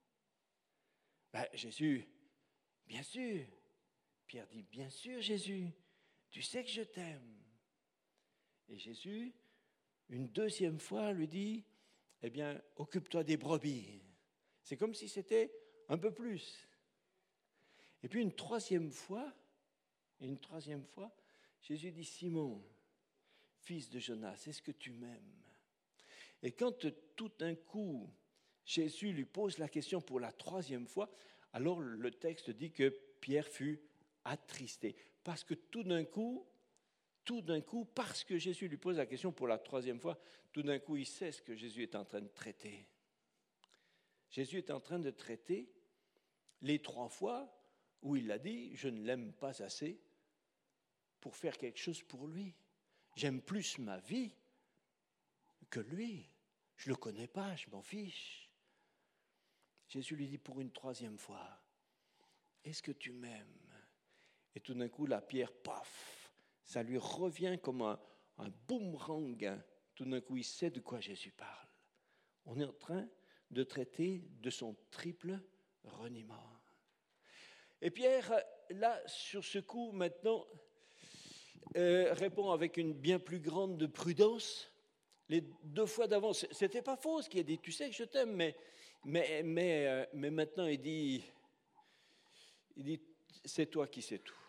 Ben, Jésus, bien sûr. Pierre dit, bien sûr Jésus, tu sais que je t'aime. Et Jésus, une deuxième fois, lui dit, eh bien, occupe-toi des brebis. C'est comme si c'était un peu plus. Et puis une troisième fois, une troisième fois, Jésus dit, Simon, fils de Jonas, est-ce que tu m'aimes ? Et quand tout d'un coup, Jésus lui pose la question pour la troisième fois, alors le texte dit que Pierre fut attristé. Parce que tout d'un coup, tout d'un coup, parce que Jésus lui pose la question pour la troisième fois, tout d'un coup, il sait ce que Jésus est en train de traiter. Jésus est en train de traiter les trois fois où il a dit, je ne l'aime pas assez pour faire quelque chose pour lui. J'aime plus ma vie que lui. Je ne le connais pas, je m'en fiche. Jésus lui dit pour une troisième fois, est-ce que tu m'aimes ? Et tout d'un coup, la pierre, paf, ça lui revient comme un, un boomerang. Tout d'un coup, il sait de quoi Jésus parle. On est en train de traiter de son triple reniement. Et Pierre, là, sur ce coup, maintenant, euh, répond avec une bien plus grande prudence. Les deux fois d'avant, c'était pas faux ce qu'il a dit. Tu sais que je t'aime, mais, mais, mais, euh, mais maintenant, il dit, il dit, c'est toi qui sais tout.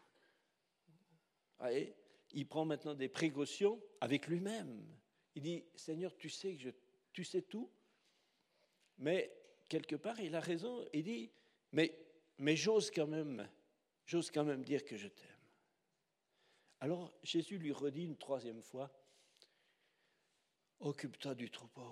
Allez, il prend maintenant des précautions avec lui-même. Il dit, Seigneur, tu sais que je, tu sais tout, mais quelque part, il a raison. Il dit, mais, mais j'ose quand même, j'ose quand même dire que je t'aime. Alors Jésus lui redit une troisième fois, occupe-toi du troupeau.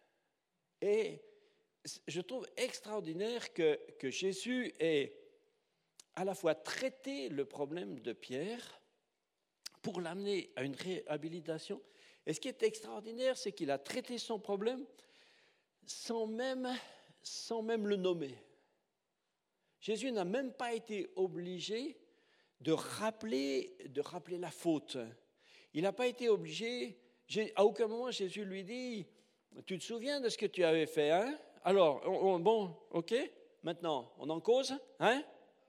Et je trouve extraordinaire que, que Jésus ait à la fois traité le problème de Pierre pour l'amener à une réhabilitation. Et ce qui est extraordinaire, c'est qu'il a traité son problème sans même, sans même le nommer. Jésus n'a même pas été obligé de rappeler, de rappeler la faute. Il n'a pas été obligé, à aucun moment Jésus lui dit, tu te souviens de ce que tu avais fait, hein ? Alors, on, on, bon, ok, maintenant, on en cause, hein ?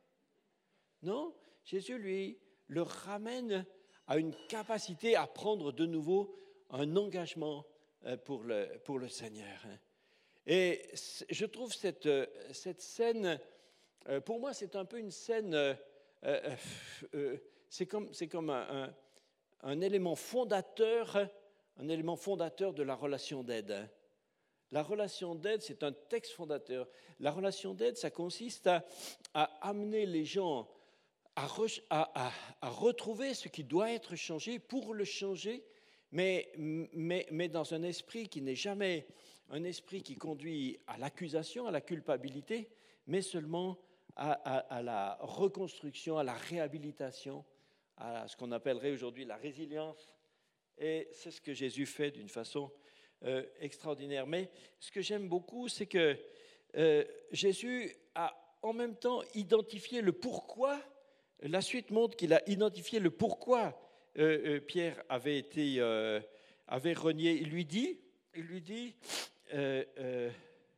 Non, Jésus, lui, le ramène à une capacité à prendre de nouveau un engagement pour le, pour le Seigneur. Et je trouve cette, cette scène, pour moi, c'est un peu une scène, euh, euh, c'est comme, c'est comme un, un, un élément fondateur, un élément fondateur de la relation d'aide. La relation d'aide, c'est un texte fondateur. La relation d'aide, ça consiste à, à amener les gens à, re, à, à, à retrouver ce qui doit être changé pour le changer, mais, mais, mais dans un esprit qui n'est jamais un esprit qui conduit à l'accusation, à la culpabilité, mais seulement à, à, à la reconstruction, à la réhabilitation, à ce qu'on appellerait aujourd'hui la résilience. Et c'est ce que Jésus fait d'une façon euh, extraordinaire. Mais ce que j'aime beaucoup, c'est que euh, Jésus a en même temps identifié le pourquoi. La suite montre qu'il a identifié le pourquoi euh, euh, Pierre avait été euh, avait renié. Il lui dit, il lui dit, euh, euh,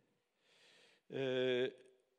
euh,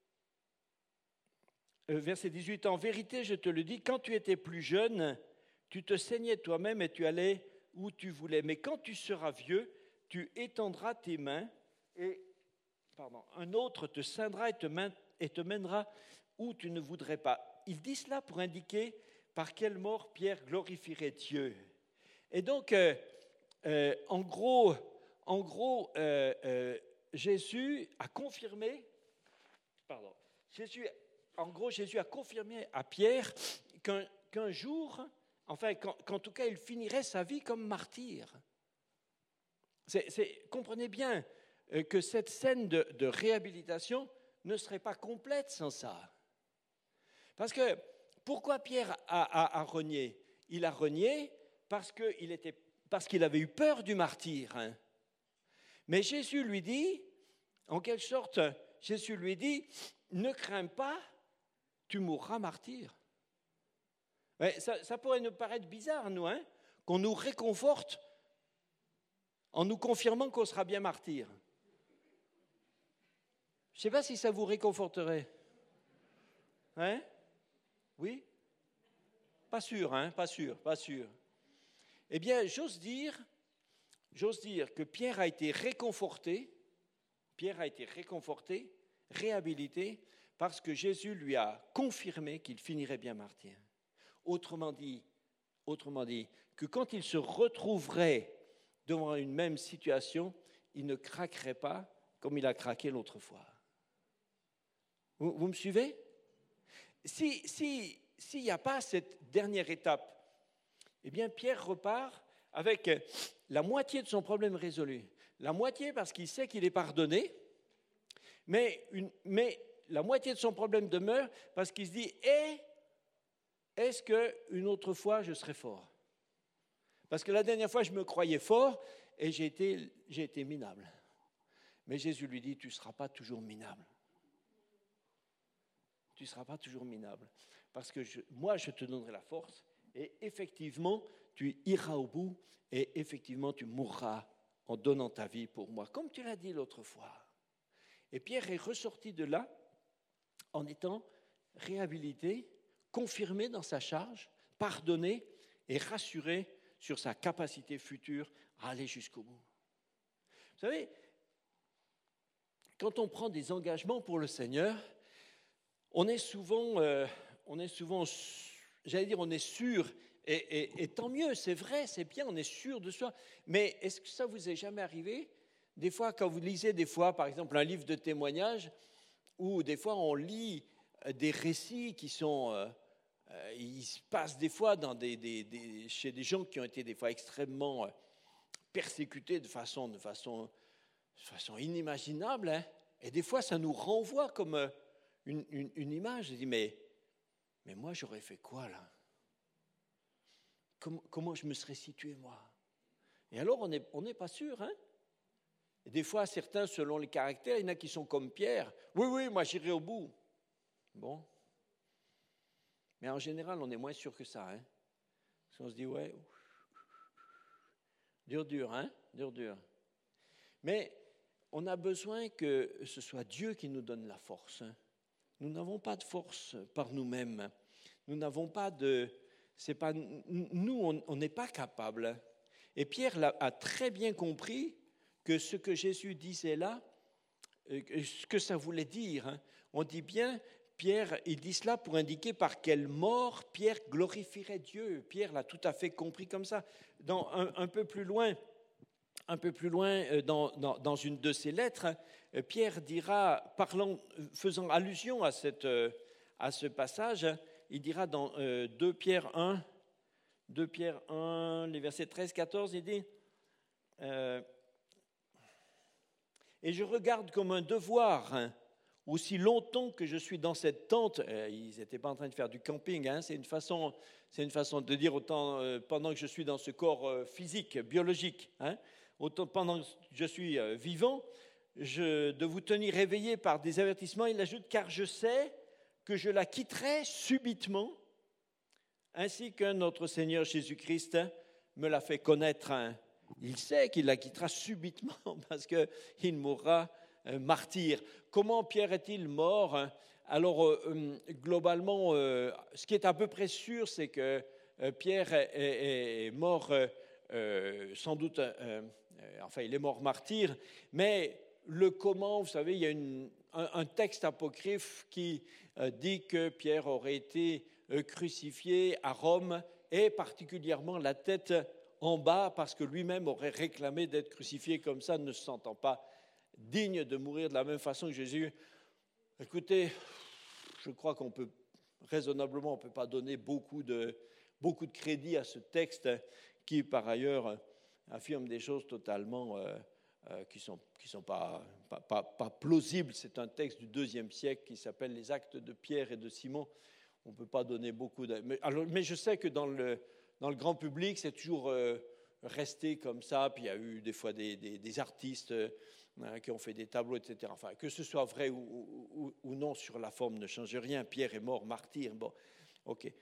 verset dix-huit, en vérité, je te le dis, quand tu étais plus jeune, tu te saignais toi-même et tu allais où tu voulais. Mais quand tu seras vieux, tu étendras tes mains et pardon, un autre te ceindra et te, main, et te mènera où tu ne voudrais pas. Il dit cela pour indiquer par quelle mort Pierre glorifierait Dieu. Et donc, euh, euh, en gros, en gros euh, euh, Jésus a confirmé, pardon, Jésus, en gros, Jésus a confirmé à Pierre qu'un, qu'un jour, enfin, qu'en, qu'en tout cas, il finirait sa vie comme martyr. C'est, c'est, comprenez bien que cette scène de, de réhabilitation ne serait pas complète sans ça. Parce que, pourquoi Pierre a, a, a renié ? Il a renié parce qu'il, était, parce qu'il avait eu peur du martyr. Hein. Mais Jésus lui dit, en quelque sorte, Jésus lui dit, ne crains pas, tu mourras martyr. Ouais, ça, ça pourrait nous paraître bizarre, nous, hein, qu'on nous réconforte en nous confirmant qu'on sera bien martyr. Je ne sais pas si ça vous réconforterait. Hein ? Oui ? Pas sûr, hein ? Pas sûr, pas sûr. Eh bien, j'ose dire, j'ose dire que Pierre a été réconforté, Pierre a été réconforté, réhabilité, parce que Jésus lui a confirmé qu'il finirait bien martyr. Autrement dit, autrement dit, que quand il se retrouverait devant une même situation, il ne craquerait pas comme il a craqué l'autre fois. Vous, vous me suivez ? Si, si, s'il n'y a pas cette dernière étape, eh bien Pierre repart avec la moitié de son problème résolu. La moitié parce qu'il sait qu'il est pardonné, mais, une, mais la moitié de son problème demeure parce qu'il se dit eh, « Est-ce qu'une autre fois je serai fort ?» Parce que la dernière fois je me croyais fort et j'ai été, j'ai été minable. Mais Jésus lui dit « Tu ne seras pas toujours minable. » Tu ne seras pas toujours minable. Parce que je, moi, je te donnerai la force et effectivement, tu iras au bout et effectivement, tu mourras en donnant ta vie pour moi, comme tu l'as dit l'autre fois. Et Pierre est ressorti de là en étant réhabilité, confirmé dans sa charge, pardonné et rassuré sur sa capacité future à aller jusqu'au bout. Vous savez, quand on prend des engagements pour le Seigneur, on est souvent, euh, on est souvent, j'allais dire, on est sûr, et, et, et tant mieux, c'est vrai, c'est bien, on est sûr de soi. Mais est-ce que ça vous est jamais arrivé ? Des fois, quand vous lisez, des fois, par exemple, un livre de témoignages, ou des fois, on lit des récits qui sont, euh, euh, ils se passent des fois dans des, des, des, chez des gens qui ont été des fois extrêmement euh, persécutés de façon, de façon, de façon inimaginable, hein, et des fois, ça nous renvoie comme euh, Une, une, une image, je dis, mais, mais moi, j'aurais fait quoi, là ? Comment, comment je me serais situé, moi ? Et alors, on n'est on n'est pas sûr, hein ? Et des fois, certains, selon les caractères, il y en a qui sont comme Pierre. Oui, oui, moi, j'irai au bout. Bon. Mais en général, on est moins sûr que ça, hein ? Parce qu'on se dit, ouais, dur, dur, hein ? Dur, dur. Mais on a besoin que ce soit Dieu qui nous donne la force, hein ? Nous n'avons pas de force par nous-mêmes. nous n'avons pas de... C'est pas, nous, on n'est pas capable. Et Pierre l'a, a très bien compris que ce que Jésus disait là, ce que ça voulait dire. Hein. On dit bien, Pierre, il dit cela pour indiquer par quelle mort Pierre glorifierait Dieu. Pierre l'a tout à fait compris comme ça. Dans, un, un peu plus loin, un peu plus loin dans, dans, dans une de ses lettres, Pierre dira, parlant, faisant allusion à, cette, à ce passage, il dira dans euh, deux Pierre un, deux Pierre un, les versets treize quatorze, il dit euh, « Et je regarde comme un devoir, hein, aussi longtemps que je suis dans cette tente. » euh, Ils n'étaient pas en train de faire du camping, hein, c'est, une façon, c'est une façon de dire autant euh, pendant que je suis dans ce corps euh, physique, biologique, hein, autant pendant que je suis euh, vivant, je, de vous tenir éveillé par des avertissements. Il ajoute « Car je sais que je la quitterai subitement, ainsi que notre Seigneur Jésus-Christ me l'a fait connaître. » Il sait qu'il la quittera subitement parce qu'il mourra martyr. Comment Pierre est-il mort? Alors, euh, globalement, euh, ce qui est à peu près sûr, c'est que euh, Pierre est, est, est mort, euh, sans doute, euh, enfin, il est mort martyr, mais le comment, vous savez, il y a une, un, un texte apocryphe qui euh, dit que Pierre aurait été euh, crucifié à Rome, et particulièrement la tête en bas, parce que lui-même aurait réclamé d'être crucifié comme ça, ne se sentant pas digne de mourir de la même façon que Jésus. Écoutez, je crois qu'on peut, raisonnablement, on ne peut pas donner beaucoup de, beaucoup de crédit à ce texte qui, par ailleurs, affirme des choses totalement euh, euh, qui ne sont, qui sont pas, pas, pas, pas plausibles. C'est un texte du deuxième siècle qui s'appelle « Les actes de Pierre et de Simon ». On ne peut pas donner beaucoup de... Mais, alors, mais je sais que dans le, dans le grand public, c'est toujours euh, resté comme ça. Puis il y a eu des fois des, des, des artistes euh, qui ont fait des tableaux, et cetera. Enfin, que ce soit vrai ou, ou, ou non, sur la forme ne change rien. Pierre est mort martyr. Bon, ok.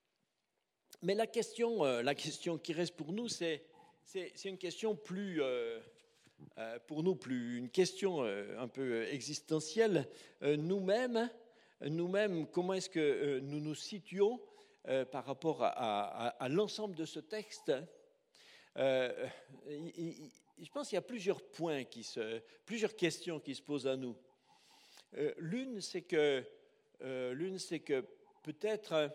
Mais la question, euh, la question qui reste pour nous, c'est, c'est, c'est une question plus... Euh, euh, pour nous, plus une question euh, un peu existentielle. Euh, nous-mêmes... Nous-mêmes, comment est-ce que euh, nous nous situons euh, par rapport à, à, à l'ensemble de ce texte? euh, il, il, Je pense qu'il y a plusieurs points, qui se, plusieurs questions qui se posent à nous. Euh, l'une, c'est que, euh, l'une, c'est que peut-être, euh,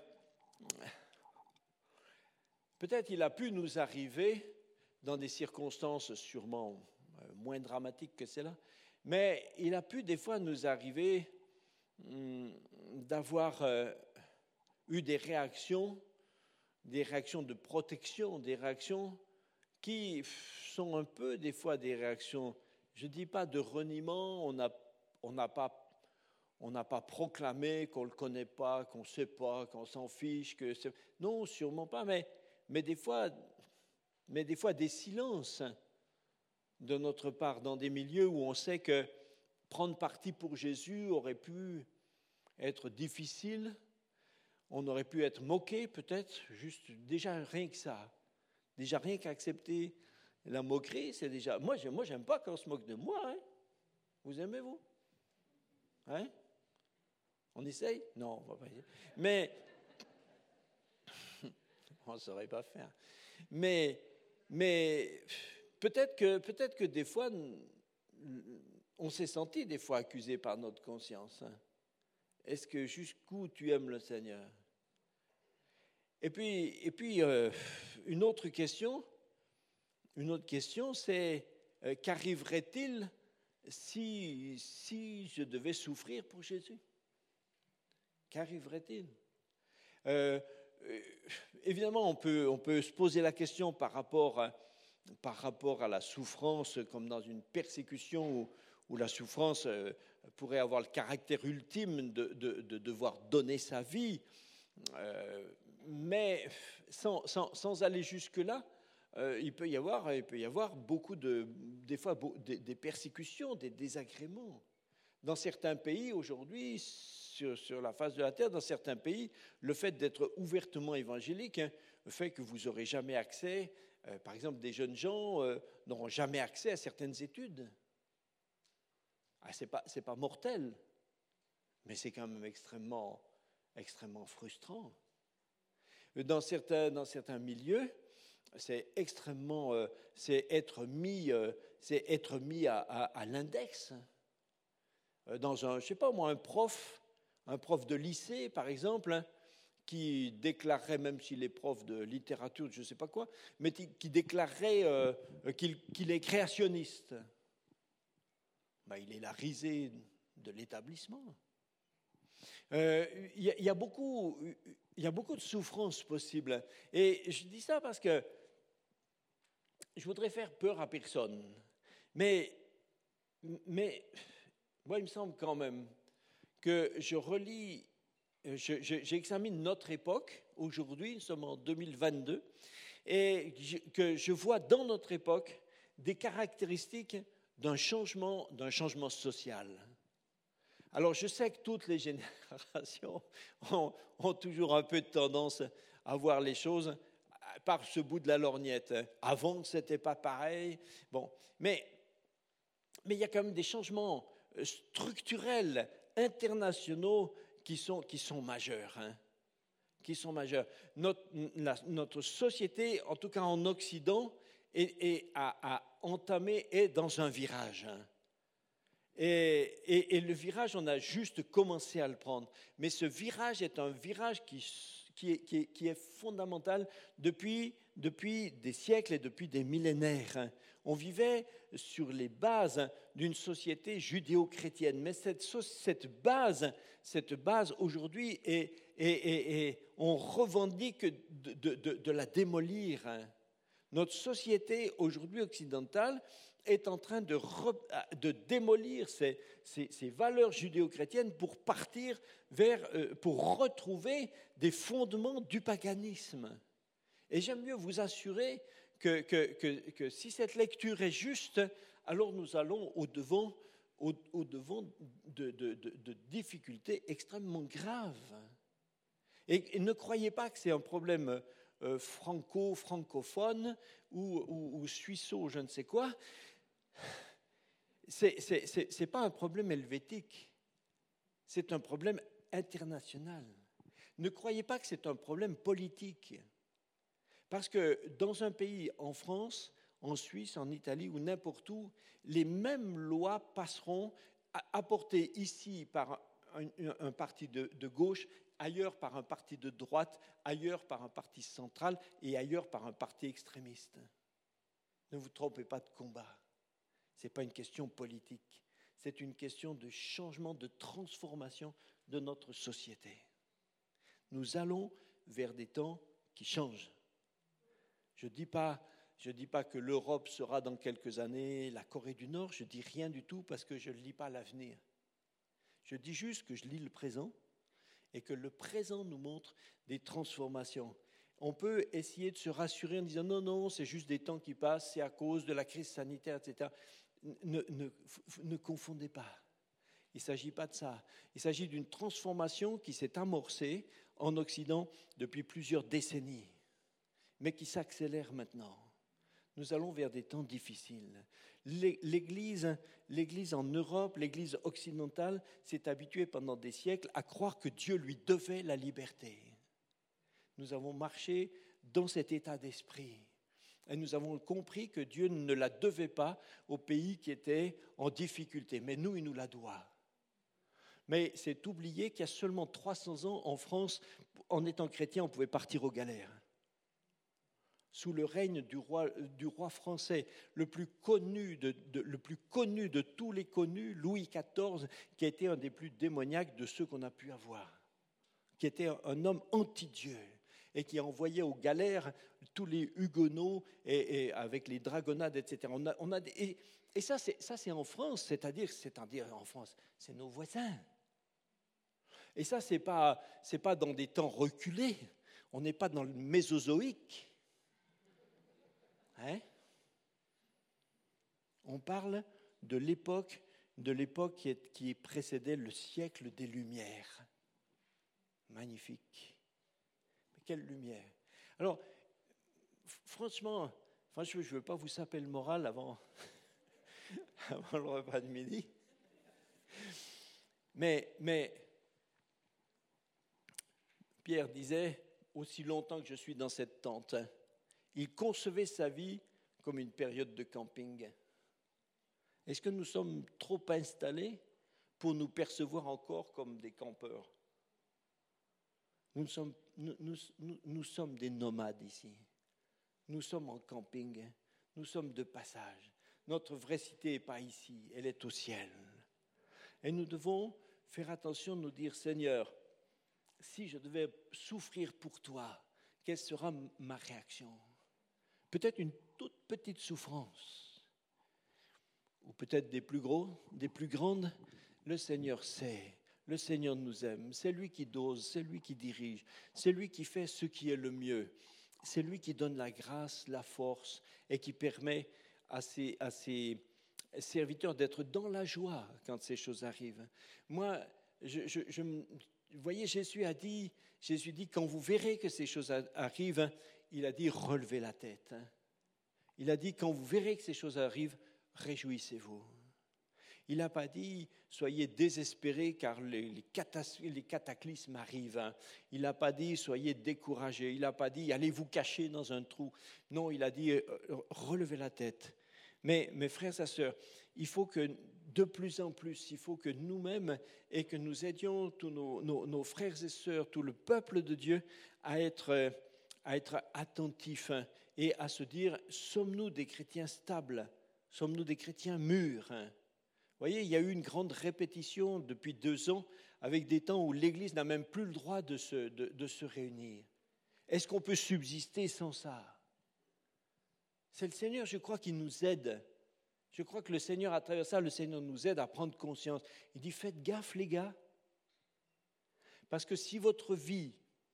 peut-être il a pu nous arriver dans des circonstances sûrement euh, moins dramatiques que celle-là, mais il a pu des fois nous arriver d'avoir euh, eu des réactions, des réactions de protection, des réactions qui sont un peu des fois des réactions, je ne dis pas de reniement, on n'a on n'a pas, on n'a pas proclamé qu'on ne le connaît pas, qu'on ne sait pas, qu'on s'en fiche, que c'est... non, sûrement pas, mais, mais, des fois, mais des fois des silences de notre part dans des milieux où on sait que prendre parti pour Jésus aurait pu être difficile, on aurait pu être moqué peut-être, juste déjà rien que ça, déjà rien qu'accepter la moquerie, c'est déjà... Moi, j'aime, moi, j'aime pas qu'on se moque de moi, hein? Vous aimez, vous? Hein? On essaye? Non, on va pas essayer. Mais, on ne saurait pas faire. Mais, mais peut-être que, peut-être que des fois... On s'est senti des fois accusé par notre conscience. Hein. Est-ce que jusqu'où tu aimes le Seigneur? Et puis, et puis euh, une autre question, une autre question, c'est euh, qu'arriverait-il si, si je devais souffrir pour Jésus? Qu'arriverait-il? euh, euh, Évidemment, on peut, on peut se poser la question par rapport à, par rapport à la souffrance, comme dans une persécution où où la souffrance euh, pourrait avoir le caractère ultime de, de, de devoir donner sa vie. Euh, mais sans, sans, sans aller jusque-là, euh, il, peut y avoir, il peut y avoir beaucoup de, des fois, des, des persécutions, des désagréments. Dans certains pays, aujourd'hui, sur, sur la face de la terre, dans certains pays, le fait d'être ouvertement évangélique, hein, fait que vous n'aurez jamais accès, euh, par exemple, des jeunes gens euh, n'auront jamais accès à certaines études. Ah, ce n'est pas, c'est pas mortel, mais c'est quand même extrêmement, extrêmement frustrant. Dans certains, dans certains milieux, c'est extrêmement, euh, c'est être mis, euh, c'est être mis à, à, à l'index. Dans un, je sais pas moi, un prof, un prof de lycée, par exemple, hein, qui déclarerait, même s'il est prof de littérature, je ne sais pas quoi, mais qui, qui déclarerait euh, qu'il, qu'il est créationniste. Ben, il est la risée de l'établissement. Euh, il, y a, il, y a beaucoup, il y a beaucoup de souffrances possibles. Et je dis ça parce que je voudrais faire peur à personne. Mais, mais moi, il me semble quand même que je relis, je, je, j'examine notre époque, aujourd'hui, nous sommes en deux mille vingt-deux, et je, que je vois dans notre époque des caractéristiques d'un changement, d'un changement social. Alors, je sais que toutes les générations ont, ont toujours un peu de tendance à voir les choses par ce bout de la lorgnette. Avant, ce n'était pas pareil. Bon, mais, mais il y a quand même des changements structurels, internationaux, qui sont, qui sont majeurs. Hein, qui sont majeurs. Notre, la, notre société, en tout cas en Occident, est, est, a, a entamé, est dans un virage. Hein. Et, et, et le virage, on a juste commencé à le prendre. Mais ce virage est un virage qui, qui, est, qui, est, qui est fondamental depuis, depuis des siècles et depuis des millénaires. On vivait sur les bases d'une société judéo-chrétienne. Mais cette, cette base, cette base aujourd'hui, est, est, est, est, on revendique de, de, de, de la démolir. Notre société aujourd'hui occidentale est en train de, re, de démolir ces, ces, ces valeurs judéo-chrétiennes pour partir vers, euh, pour retrouver des fondements du paganisme. Et j'aime mieux vous assurer que, que, que, que si cette lecture est juste, alors nous allons au-devant, au, au-devant de, de, de, de difficultés extrêmement graves. Et, et ne croyez pas que c'est un problème euh, franco, francophone ou, ou, ou suisseau, je ne sais quoi. Ce n'est pas un problème helvétique, c'est un problème international. Ne croyez pas que c'est un problème politique. Parce que dans un pays, en France, en Suisse, en Italie ou n'importe où, les mêmes lois passeront apportées ici par un, un, un parti de, de gauche, ailleurs par un parti de droite, ailleurs par un parti central et ailleurs par un parti extrémiste. Ne vous trompez pas de combat. Ce n'est pas une question politique, c'est une question de changement, de transformation de notre société. Nous allons vers des temps qui changent. Je ne dis pas, je dis pas que l'Europe sera dans quelques années la Corée du Nord, je ne dis rien du tout parce que je ne lis pas l'avenir. Je dis juste que je lis le présent et que le présent nous montre des transformations. On peut essayer de se rassurer en disant non, non, c'est juste des temps qui passent, c'est à cause de la crise sanitaire, et cetera. Ne, ne, ne confondez pas. Il ne s'agit pas de ça. Il s'agit d'une transformation qui s'est amorcée en Occident depuis plusieurs décennies, mais qui s'accélère maintenant. Nous allons vers des temps difficiles. L'Église, l'Église en Europe, l'Église occidentale s'est habituée pendant des siècles à croire que Dieu lui devait la liberté. Nous avons marché dans cet état d'esprit. Et nous avons compris que Dieu ne la devait pas au pays qui était en difficulté. Mais nous, il nous la doit. Mais c'est oublier qu'il y a seulement trois cents ans en France, en étant chrétien, on pouvait partir aux galères. Sous le règne du roi, du roi français, le plus, connu de, de, le plus connu de tous les connus, Louis quatorze, qui a été un des plus démoniaques de ceux qu'on a pu avoir, qui était un, un homme anti-Dieu et qui a envoyé aux galères tous les huguenots et, et avec les dragonnades, et cetera. On a, on a, et, et ça, c'est, ça, c'est en France, c'est-à-dire, c'est-à-dire en France, c'est nos voisins. Et ça, ce n'est pas, c'est pas dans des temps reculés, on n'est pas dans le Mésozoïque. Hein? On parle de l'époque, de l'époque qui, est, qui précédait le siècle des Lumières. Magnifique. Mais quelle lumière. Alors, franchement, franchement je ne veux pas vous saper le moral avant, avant le repas de midi. Mais, mais Pierre disait, aussi longtemps que je suis dans cette tente, il concevait sa vie comme une période de camping. Est-ce que nous sommes trop installés pour nous percevoir encore comme des campeurs? Nous sommes, nous, nous, nous, nous sommes des nomades ici. Nous sommes en camping. Nous sommes de passage. Notre vraie cité n'est pas ici, elle est au ciel. Et nous devons faire attention, nous dire, Seigneur, si je devais souffrir pour toi, quelle sera ma réaction? Peut-être une toute petite souffrance, ou peut-être des plus gros, des plus grandes. Le Seigneur sait, le Seigneur nous aime, c'est lui qui dose, c'est lui qui dirige, c'est lui qui fait ce qui est le mieux, c'est lui qui donne la grâce, la force et qui permet à ses, à ses serviteurs d'être dans la joie quand ces choses arrivent. Moi, je, je, je, vous voyez, Jésus a dit, Jésus dit, quand vous verrez que ces choses arrivent, il a dit, relevez la tête. Il a dit, quand vous verrez que ces choses arrivent, réjouissez-vous. Il n'a pas dit, soyez désespérés car les, les, catas, les cataclysmes arrivent. Il n'a pas dit, soyez découragés. Il n'a pas dit, allez vous cacher dans un trou. Non, il a dit, relevez la tête. Mais mes frères et sœurs, il faut que de plus en plus, il faut que nous-mêmes et que nous aidions tous nos, nos, nos frères et sœurs, tout le peuple de Dieu à être, à être attentifs et à se dire, sommes-nous des chrétiens stables? Sommes-nous des chrétiens mûrs? Vous voyez, il y a eu une grande répétition depuis deux ans avec des temps où l'Église n'a même plus le droit de se, de, de se réunir. Est-ce qu'on peut subsister sans ça? C'est le Seigneur, je crois, qui nous aide. Je crois que le Seigneur, à travers ça, le Seigneur nous aide à prendre conscience. Il dit, faites gaffe les gars, parce que si votre vie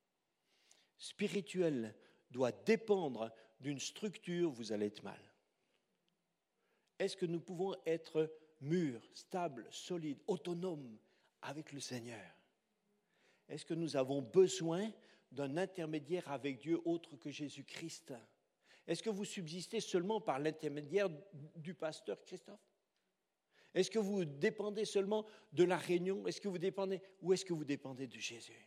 spirituelle doit dépendre d'une structure, vous allez être mal. Est-ce que nous pouvons être mûrs, stables, solides, autonomes avec le Seigneur? Est-ce que nous avons besoin d'un intermédiaire avec Dieu autre que Jésus-Christ? Est-ce que vous subsistez seulement par l'intermédiaire du pasteur Christophe? Est-ce que vous dépendez seulement de la réunion? Est-ce que vous dépendez, ou est-ce que vous dépendez de Jésus?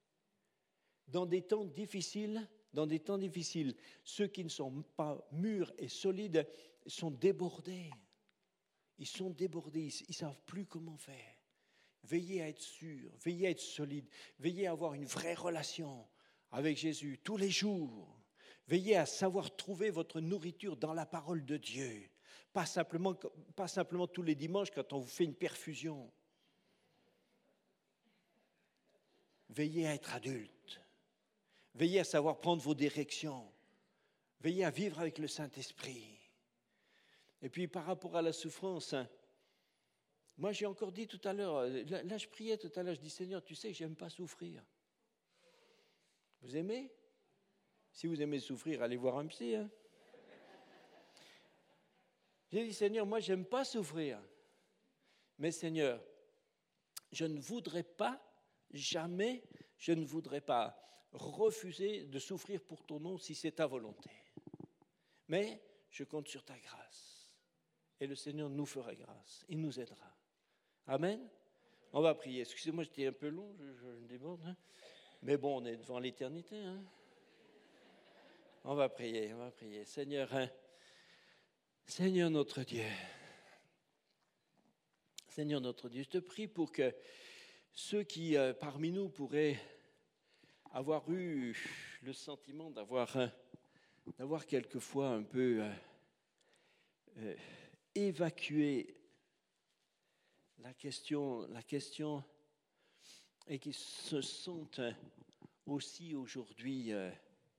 Dans des temps difficiles, dans des temps difficiles, ceux qui ne sont pas mûrs et solides sont débordés. Ils sont débordés, ils ne savent plus comment faire. Veillez à être sûrs, veillez à être solides, veillez à avoir une vraie relation avec Jésus tous les jours. Veillez à savoir trouver votre nourriture dans la parole de Dieu, pas simplement, pas simplement tous les dimanches quand on vous fait une perfusion. Veillez à être adulte, veillez à savoir prendre vos directions, veillez à vivre avec le Saint-Esprit. Et puis par rapport à la souffrance, moi j'ai encore dit tout à l'heure, là, là je priais tout à l'heure, je dis Seigneur, tu sais que j'aime pas souffrir. Vous aimez? Si vous aimez souffrir, allez voir un psy. Hein? J'ai dit Seigneur, moi j'aime pas souffrir. Mais Seigneur, je ne voudrais pas, jamais, je ne voudrais pas refuser de souffrir pour ton nom si c'est ta volonté. Mais je compte sur ta grâce. Et le Seigneur nous fera grâce. Il nous aidera. Amen. On va prier. Excusez-moi, j'étais un peu long, je, je déborde. Hein. Mais bon, on est devant l'éternité. Hein. On va prier, on va prier. Seigneur, hein, Seigneur notre Dieu, Seigneur notre Dieu, je te prie pour que ceux qui euh, parmi nous pourraient avoir eu le sentiment d'avoir, euh, d'avoir quelquefois un peu euh, euh, évacué la question, la question et qui se sentent aussi aujourd'hui euh,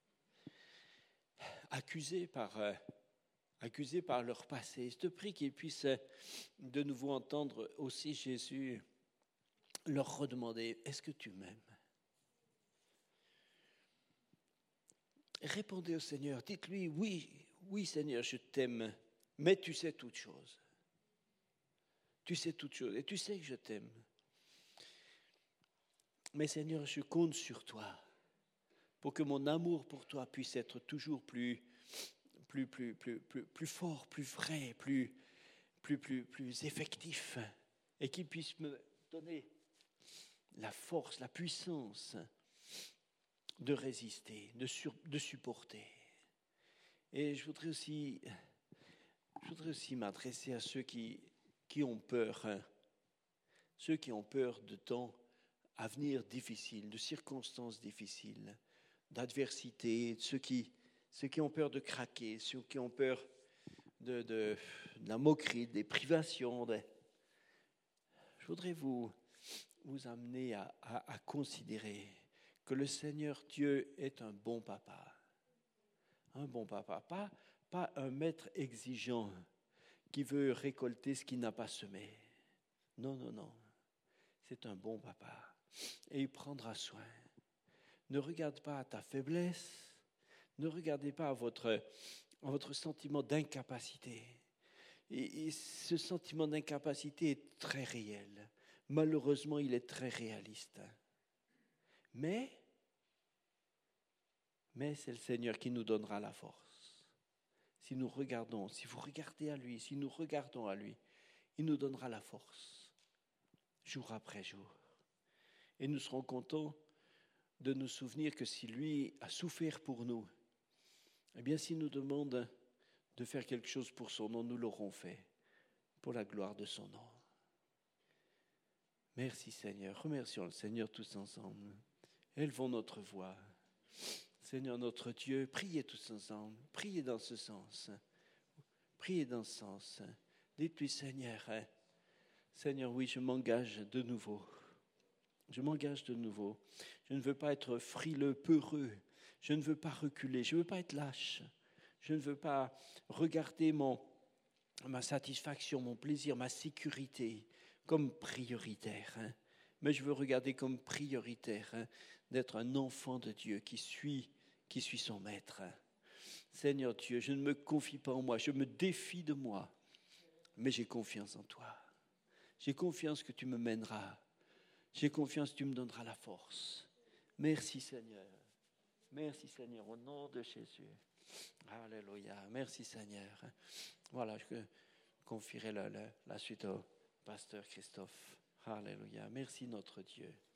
accusés par, euh, accusés par leur passé. Je te prie qu'ils puissent de nouveau entendre aussi Jésus leur redemander, est-ce que tu m'aimes? Répondez au Seigneur, dites-lui, oui, oui Seigneur, je t'aime, mais tu sais toutes choses. Tu sais toutes choses et tu sais que je t'aime. Mais Seigneur, je compte sur toi pour que mon amour pour toi puisse être toujours plus, plus, plus, plus, plus, plus fort, plus vrai, plus, plus, plus, plus effectif, et qu'il puisse me donner la force, la puissance de résister, de, sur, de supporter. Et je voudrais aussi, je voudrais aussi m'adresser à ceux qui, qui ont peur, hein, ceux qui ont peur de temps à venir difficiles, de circonstances difficiles, d'adversité, ceux qui, ceux qui ont peur de craquer, ceux qui ont peur de, de, de la moquerie, des privations. De... Je voudrais vous, vous amener à, à, à considérer que le Seigneur Dieu est un bon papa. Un bon papa, pas, pas un maître exigeant qui veut récolter ce qu'il n'a pas semé. Non, non, non. C'est un bon papa. Et il prendra soin. Ne regarde pas à ta faiblesse. Ne regardez pas à votre, à votre sentiment d'incapacité. Et, et ce sentiment d'incapacité est très réel. Malheureusement, il est très réaliste. Mais, mais c'est le Seigneur qui nous donnera la force. Si nous regardons, si vous regardez à lui, si nous regardons à lui, il nous donnera la force, jour après jour. Et nous serons contents de nous souvenir que si lui a souffert pour nous, eh bien s'il nous demande de faire quelque chose pour son nom, nous l'aurons fait, pour la gloire de son nom. Merci Seigneur, remercions le Seigneur tous ensemble. Élevons notre voix. Seigneur notre Dieu, priez tous ensemble, priez dans ce sens, priez dans ce sens. Dites-lui Seigneur, hein, Seigneur, oui, je m'engage de nouveau. Je m'engage de nouveau. Je ne veux pas être frileux, peureux. Je ne veux pas reculer. Je ne veux pas être lâche. Je ne veux pas regarder mon, ma satisfaction, mon plaisir, ma sécurité comme prioritaire. Hein. Mais je veux regarder comme prioritaire hein, d'être un enfant de Dieu qui suit, qui suit son maître. Hein. Seigneur Dieu, je ne me confie pas en moi. Je me défie de moi. Mais j'ai confiance en toi. J'ai confiance que tu me mèneras. J'ai confiance que tu me donneras la force. Merci Seigneur. Merci Seigneur, au nom de Jésus. Alléluia. Merci Seigneur. Voilà, je confierai la, la, la suite au pasteur Christophe. Alléluia. Merci notre Dieu.